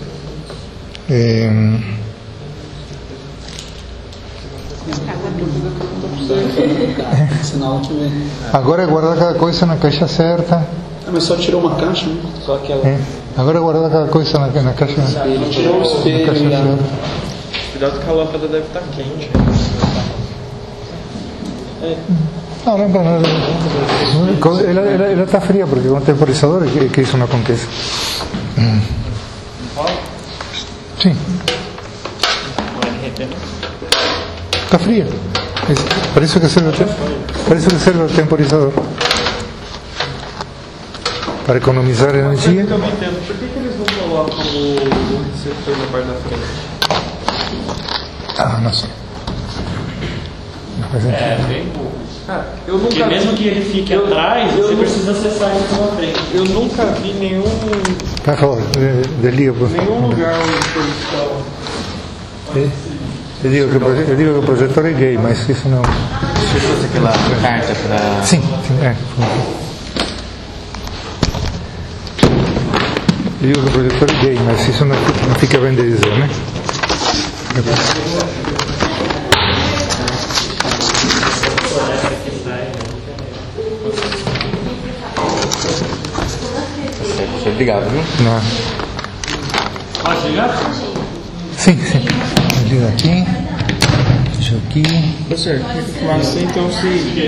Agora é guardar cada coisa na caixa certa. Mas só tirou uma caixa, né? Só aquela. Agora é guardar cada coisa na caixa. Tirou o espelho. Cuidado que a lâmpada deve estar quente. Não, ela está fria porque com o temporizador que isso não acontece. Sim. Está fria. Parece que serve o temporizador. Para economizar energia. Eu não entendo. Por que eles não colocam o receptor na parte da frente? Ah, não sei. Bem pouco. Eu nunca porque mesmo que ele fique atrás, você precisa acessar ele pela frente. Eu nunca vi nenhum. Por favor, desliga. Nenhum lugar onde eles Eu digo que o projetor é gay, mas isso não. Se fosse aquela carta para. Sim, é. Eu digo que o projetor é gay, mas isso não fica bem de dizer, né? Obrigado, viu? Não. Pode ligar? Sim. Liga aqui. Deixa aqui. Professor, mas então se.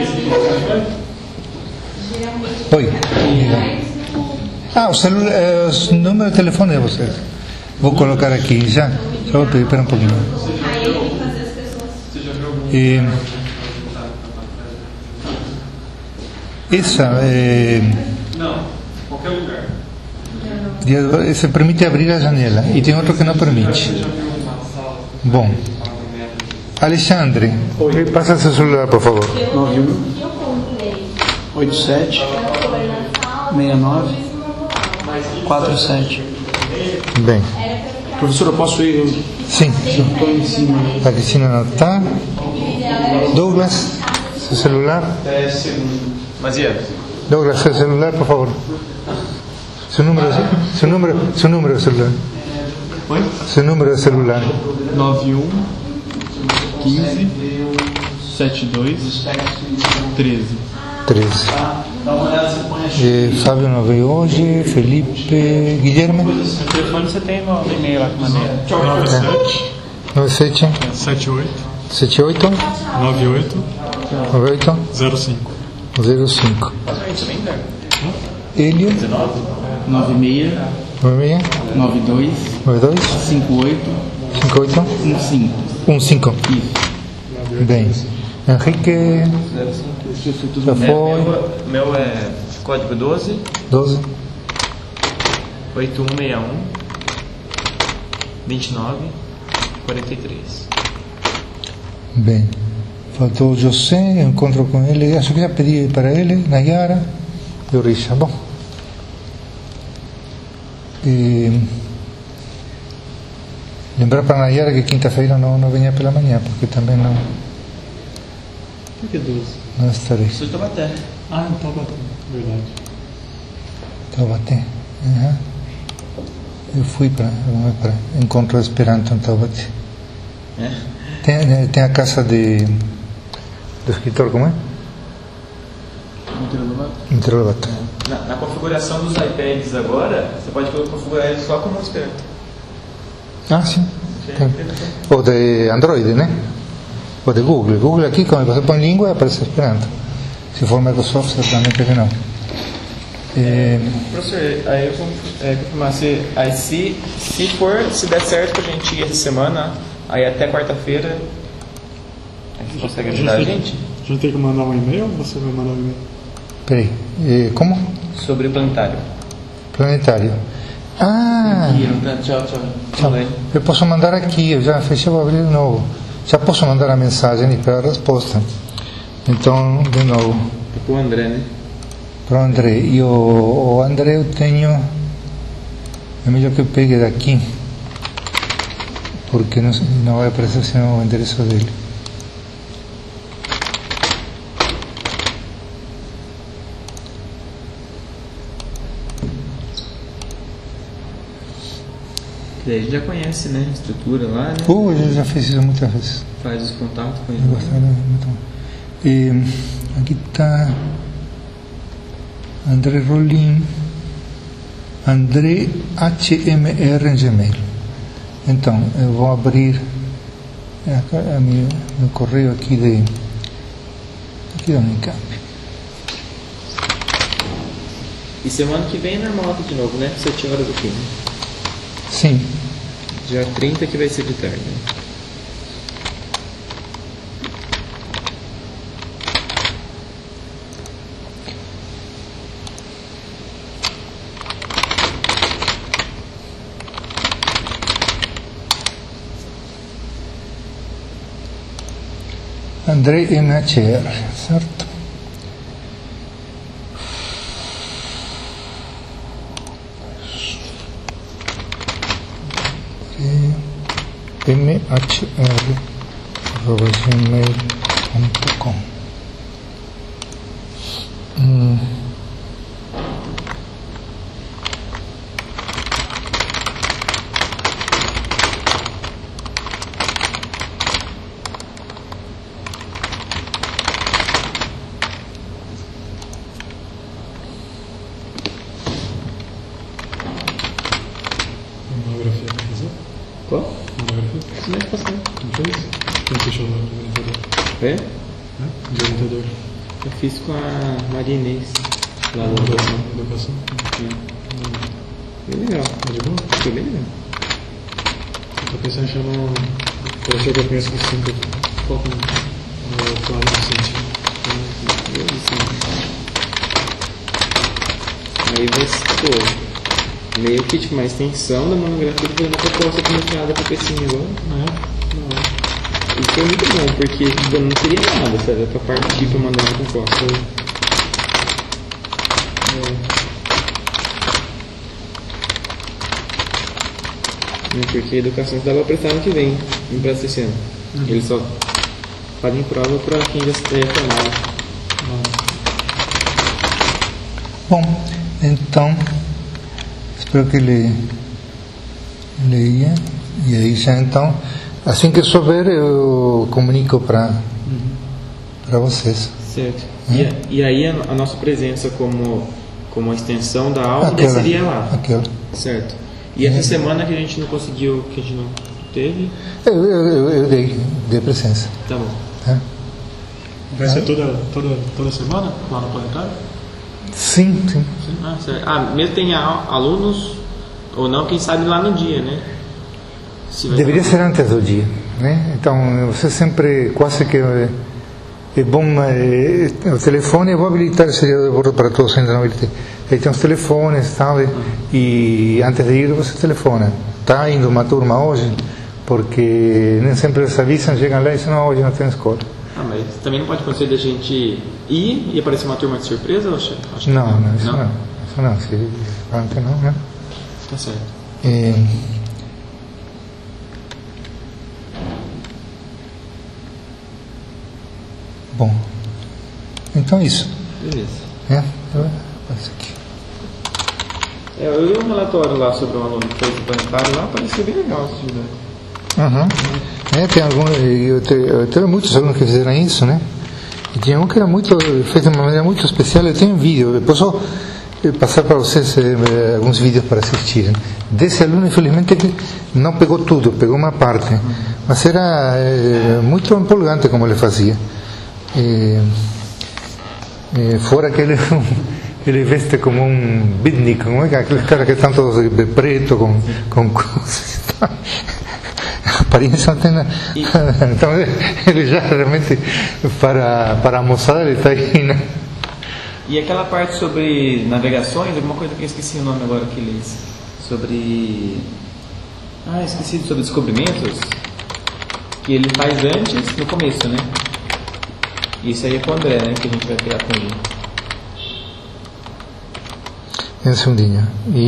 Oi. Liga. O celular, o número de telefone de vocês. Vou colocar aqui já. Só vou pedir, espera um pouquinho. Essa Não, qualquer lugar. se permite abrir a janela e tem outro que não permite. Bom, Alexandre, passa seu celular, por favor. 91 87 69 47. Bem. Professor, eu posso ir? Sim. Estou em cima. A Cristina não está. Douglas, seu celular. Douglas, seu celular, por favor. Seu número de celular. Oi? Seu número de celular. 91 15 72 13. Fábio não veio hoje. Felipe. Guilherme. O telefone você tem no e-mail lá com maneira. 97 78 78 98 98 05. 05. Helio 96 96 92 92 58 58 15. Bem. Henrique já foi. Meu é código 12 8161 29 43. Bem. Faltou o José, eu encontro com ele. Acho que já pedi para ele, Nayara e o Richard. Bom. Lembrar para a Nayara que quinta-feira não venha pela manhã, porque também não. Por que 12? Não estarei. Sou de Taubaté. Em Taubaté, verdade. Taubaté. Uhum. Eu fui para Encontro Esperanto em Taubaté. Tem a casa do escritor, como é? Monteiro Lobato. Na configuração dos iPads agora, você pode configurar eles só como Esperanto. Sim. Ou de Android, né? Ou de Google. Google aqui, quando você põe língua, aparece Esperanto. Se for Microsoft, certamente que não. Professor, aí eu vou confirmar se der certo pra gente ir essa semana, aí até quarta-feira a gente consegue ajudar a gente? A gente tem que mandar um e-mail ou você vai mandar um e-mail? Peraí, como? Sobre o planetário. Planetário. Tchau. Eu posso mandar aqui, eu já fechei, vou abrir de novo. Já posso mandar a mensagem e esperar a resposta. Então, de novo. Para o André, né? Para o André. E o André eu tenho. É melhor que eu pegue daqui, porque não vai aparecer senão o endereço dele. Daí a gente já conhece, né? A estrutura lá, né? A gente já fez isso muitas vezes. Faz os contatos com ele. Aqui está André Rolim, André HMR em Gmail. Então, eu vou abrir meu correio aqui da Unicamp. E semana que vem é normal de novo, né? 7 horas aqui, né? Sim. Dia 30 que vai ser de tarde, né? Andrei MHR, certo? mhr@gmail.com. É? De orientador. Eu fiz com a Maria Inês, lá da educação. Bem legal. Tá de boa? Foi bem legal. Eu tô pensando em chamar um professor que eu conheço com 5 aqui. Qual que é o plano docente? Aí vai ser meio que tipo uma extensão da monografia que foi uma proposta comunitada para o Pecinho agora. Isso foi muito bom, porque não seria nada, sabe? Pra partir pra mandar uma proposta. Porque a educação dá pra prestar ano que vem, não presta esse ano. Eles só fazem prova pra quem já é formado. Bom, então, espero que ele leia. E aí já então, assim que souber, eu comunico para vocês. Certo. E aí a nossa presença como a extensão da aula seria lá. Certo. E essa semana que a gente não conseguiu, que a gente não teve? Eu dei presença. Tá bom. Vai ser toda semana lá no planetário? Sim. Ah, certo. Mesmo tem alunos ou não, quem sabe lá no dia, né? Deveria ser antes do dia, né? Então você sempre quase que é bom o telefone. Eu vou habilitar esse dia de bordo para todos ainda não habilitei. Aí tem os telefones, sabe? E antes de ir você telefona. Está indo uma turma hoje? Porque nem sempre eles avisam, chegam lá e dizem não, hoje não tem escola. Mas também não pode acontecer da gente ir e aparecer uma turma de surpresa? Acho não, isso não. Isso não. Se antes não, né? Tá certo. Bom, então é isso. Beleza. Passa aqui. Eu li um relatório lá sobre um aluno que fez o planetário lá, parecia bem legal esse tem eu tenho muitos alunos que fizeram isso, né? E tinha um que era feito de uma maneira muito especial. Eu tenho um vídeo, eu posso passar para vocês alguns vídeos para assistirem. Desse aluno, infelizmente, que não pegou tudo, pegou uma parte. Mas era muito empolgante como ele fazia. Fora que ele veste como um beatnik, como é que aqueles caras que estão todos de preto, com a aparência não tem nada. Então ele já realmente para a moçada ele está aí, né? E aquela parte sobre navegações, alguma coisa que eu esqueci o nome agora que eles sobre esqueci sobre descobrimentos que ele faz antes, no começo, né? Isso aí é com o André, né? Que a gente vai criar com ele. Um segundinho.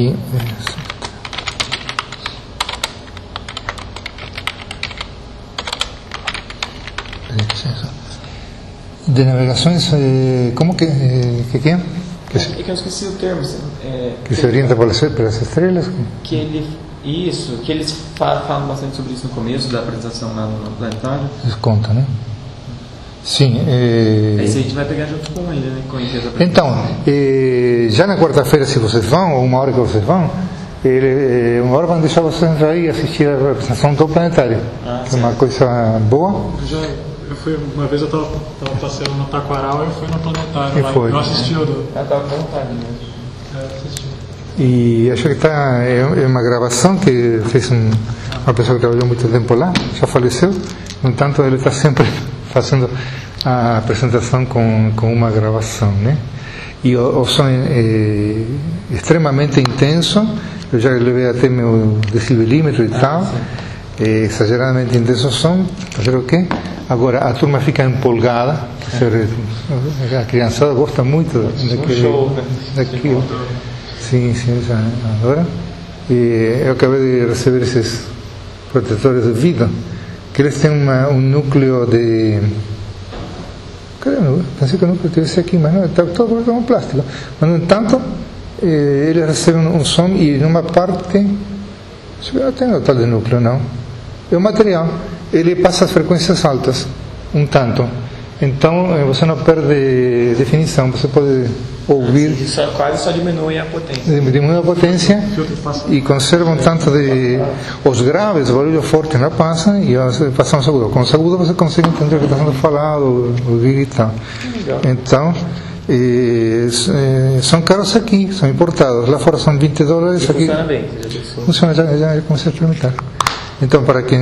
De navegações, como que é? É que eu esqueci o termo. Que se orienta pelas estrelas? Que eles falam bastante sobre isso no começo da apresentação lá no planetário. Eles contam, né? Sim. Esse a gente vai pegar junto com ele, né? Com a empresa. Então, já na quarta-feira, se vocês vão, ou uma hora que vocês vão, uma hora vão deixar vocês entrar aí e assistir a apresentação do planetário. Que é uma coisa boa. Uma vez eu estava passeando no Taquaral e fui no planetário lá. Eu assisti o do. Estava com vontade mesmo. E acho que é uma gravação que fez uma pessoa que trabalhou muito tempo lá, já faleceu. No entanto, ele está sempre fazendo a apresentação com uma gravação, né? E o som é extremamente intenso. Eu já levei até meu decibelímetro e tal. É exageradamente intenso o som. Fazer o quê? Agora a turma fica empolgada. A criançada gosta muito daquilo. Sim, já adora. E eu acabei de receber esses protetores de vidro, que eles têm um núcleo de... Pensei que o núcleo tivesse aqui, mas não, está todo com plástico. Mas, no entanto, eles recebem um som e numa parte... Não tem o tal de núcleo, não. É o material. Ele passa as frequências altas, um tanto. Então, você não perde definição. Você pode ouvir... Quase só diminui a potência. Diminui a potência e conserva um tanto de... Os graves, o barulho forte não passa e passa um agudo. Com os agudos você consegue entender o que está sendo falado, ouvir e tal. Então, são caros aqui, são importados. Lá fora são $20. Aqui funciona bem. Funciona, já comecei a experimentar. Então, para quem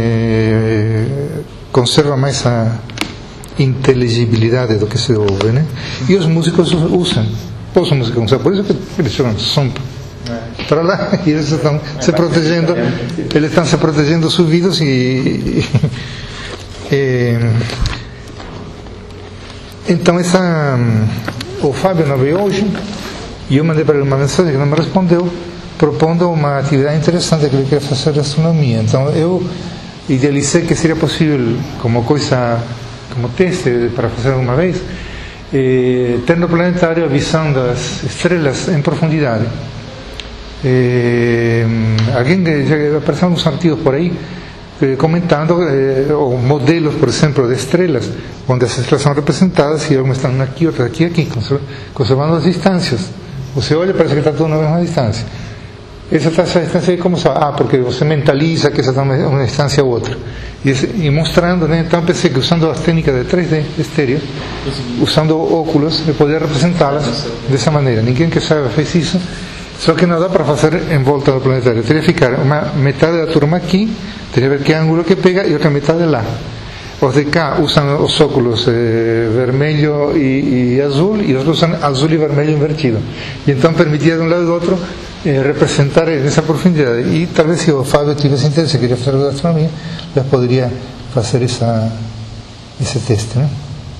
conserva mais a inteligibilidade do que se ouve, né? E os músicos usam. Os músicos usam. Por isso que eles jogam som para lá e eles estão se protegendo. Eles estão se protegendo os ouvidos então o Fábio não veio hoje e eu mandei para ele uma mensagem que não me respondeu, propondo uma atividade interessante que ele queria fazer de astronomia. Então eu idealizei que seria possível, como teste para fazer uma vez, ter no planetário a visão das estrelas em profundidade. Alguém já apareceu alguns artigos por aí comentando modelos, por exemplo, de estrelas, onde as estrelas são representadas e algumas estão aqui, outras aqui, conservando as distâncias. Você olha e parece que está tudo na mesma distância. Essa distância é como sabe? Porque você mentaliza que essa está uma distância ou outra. E mostrando, né? Então pensei que usando as técnicas de 3D estéreo, usando óculos, eu poderia representá-las dessa maneira. Ninguém que saiba fez isso, só que não dá para fazer em volta do planetário. Teria que ficar uma metade da turma aqui, teria que ver que ângulo que pega e outra metade lá. Os de cá usam os óculos vermelho e azul, e os outros usam azul e vermelho invertido. E então permitia de um lado e do outro representar nessa profundidade. E talvez se o Fábio tivesse interesse, queria fazer a astronomia, já poderia fazer esse teste, né?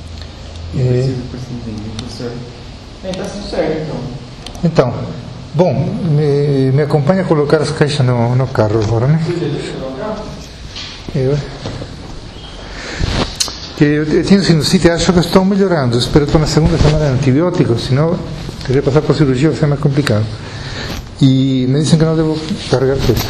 Está tudo certo, então. Bom, me acompanha a colocar as caixas no carro agora, né? Eu tinha sinusite, acho que estou melhorando. Espero estar na segunda semana de antibióticos, senão queria passar por cirurgia, vai ser mais complicado. E me dizem que não devo carregar peso.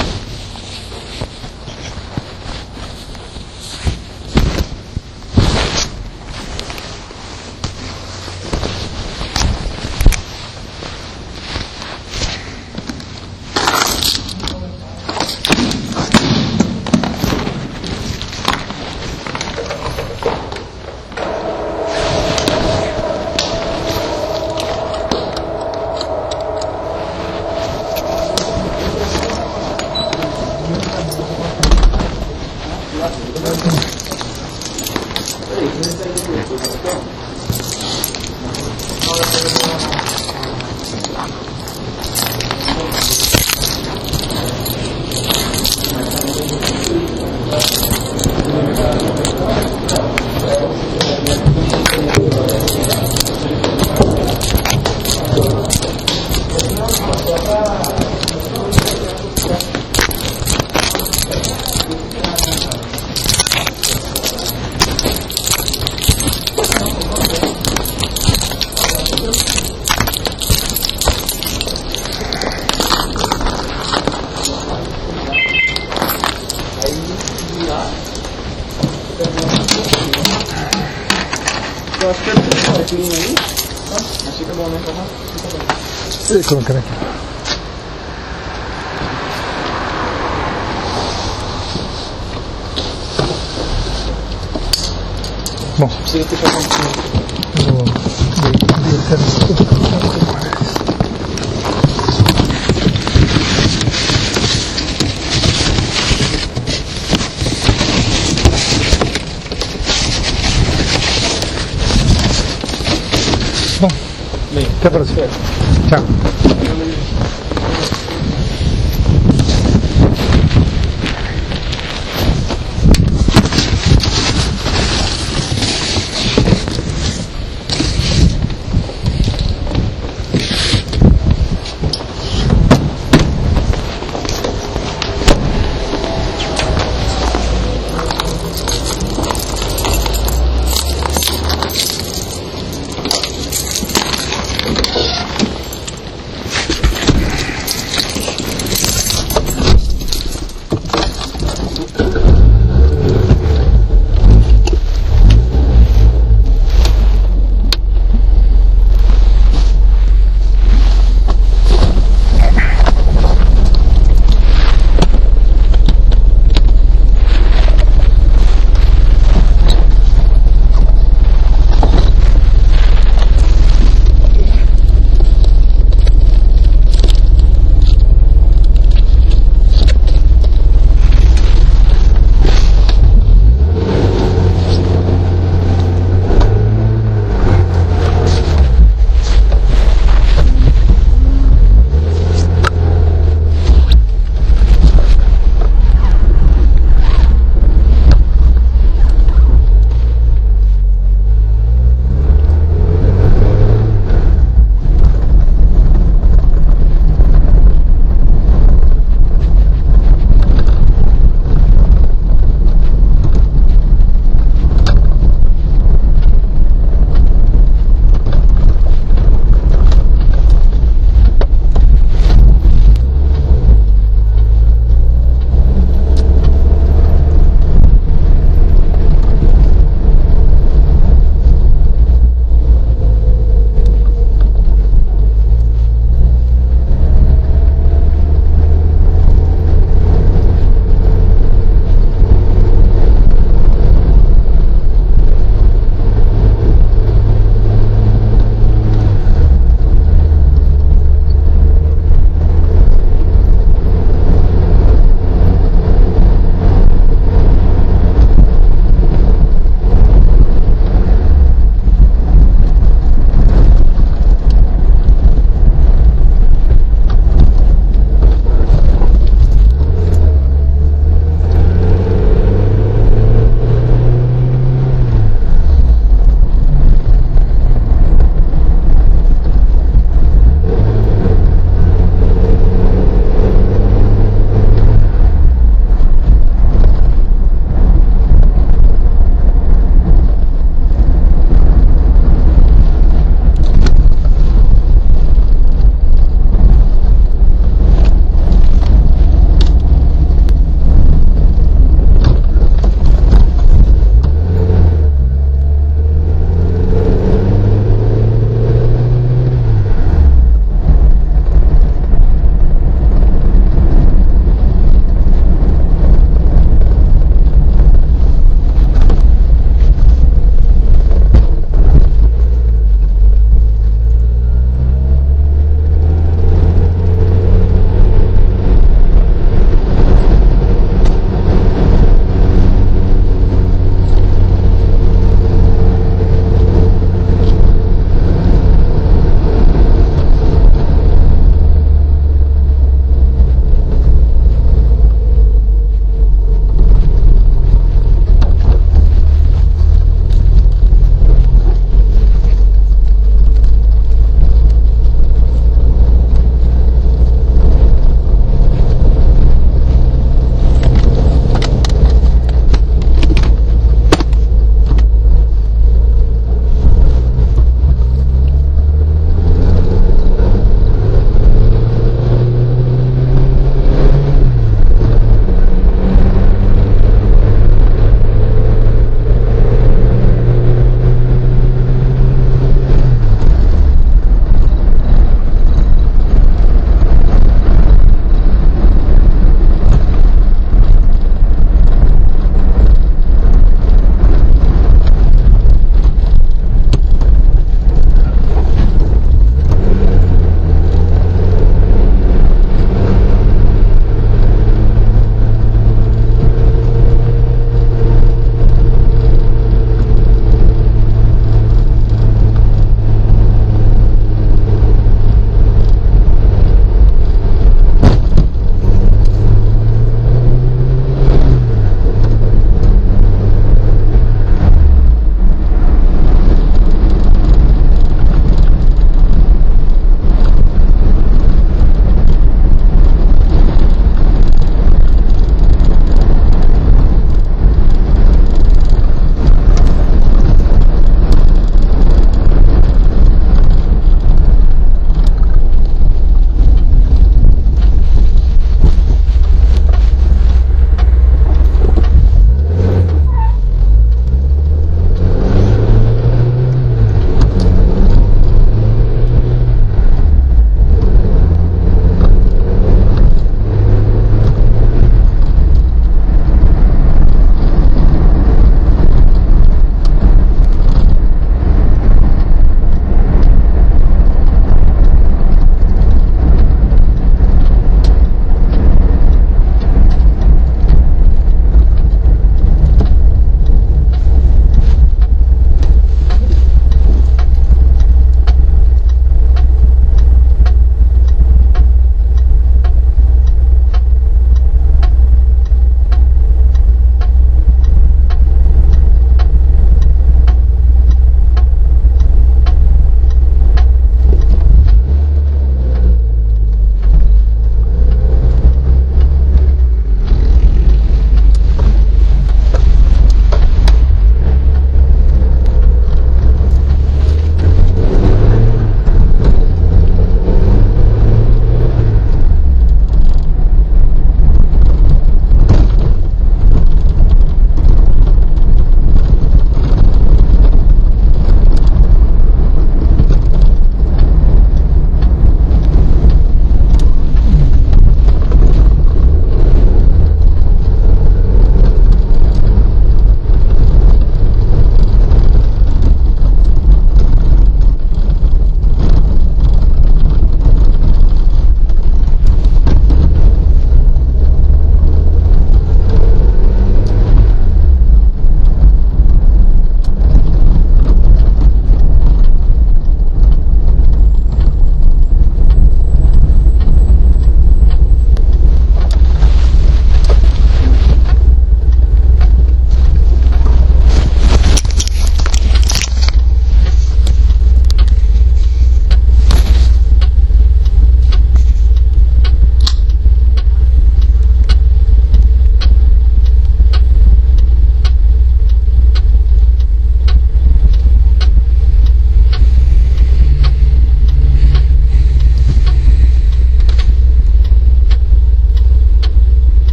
Eu acho que é um pouquinho aí, tá? Mas fica bom, né? Fica colocando aqui. Bom. Precisa fechar com o Até a próxima. Tchau.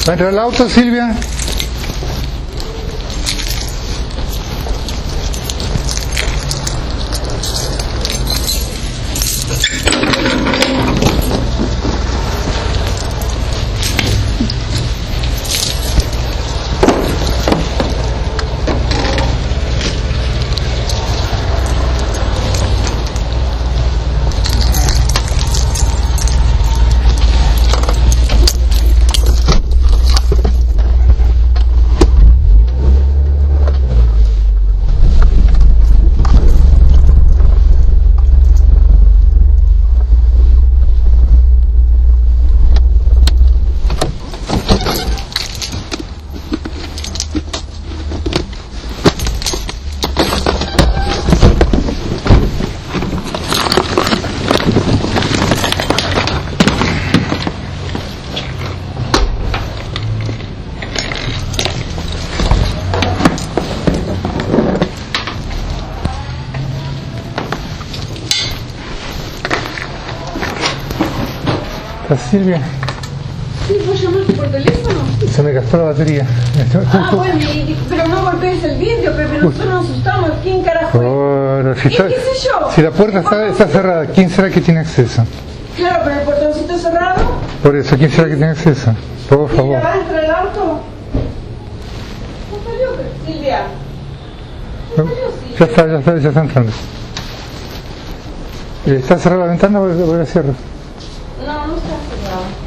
¿Va a entrar el auto, Silvia? Silvia. Sí, vos llamaste por teléfono. Se me gastó la batería. Bueno, pero no golpees el vidrio, pero nosotros nos asustamos. ¿Quién carajo es? ¿Qué sé yo? Si la puerta está cerrada, ¿quién será que tiene acceso? Claro, pero el portoncito cerrado. Por eso, ¿quién será que tiene acceso? Por favor. ¿Va a entrar el auto? ¿No salió, Silvia? Ya está entrando. ¿Está cerrada la ventana o voy a cerrar? No, no está cerrado.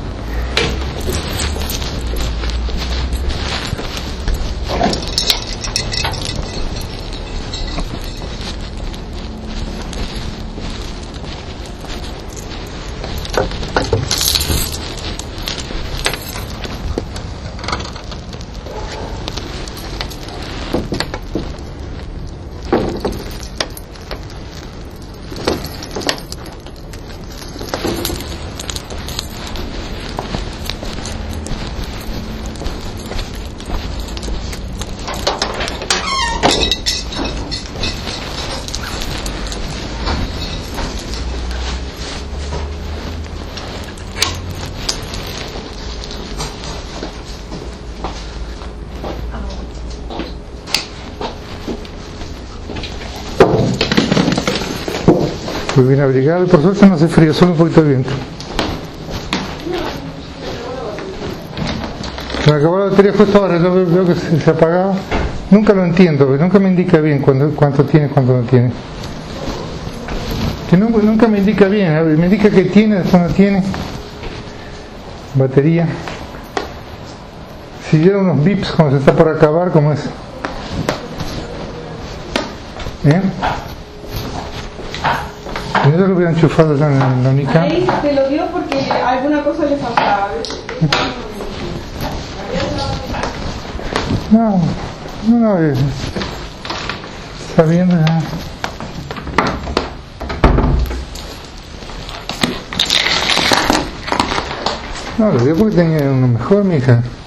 Muy bien abrigado y por suerte no hace frío, solo un poquito de viento. Se me acabó la batería justo ahora, yo veo que se apagaba. Nunca lo entiendo, porque nunca me indica bien cuánto tiene, cuánto no tiene. Que nunca me indica bien, me indica que tiene, después no tiene. Batería. Si diera unos bips cuando se está por acabar, como es. ¿Bien? Si no, lo hubiera enchufado ya en la única. Ahí te lo dio porque alguna cosa le faltaba. No, está bien ya. No, lo dio porque tenía uno mejor, mija.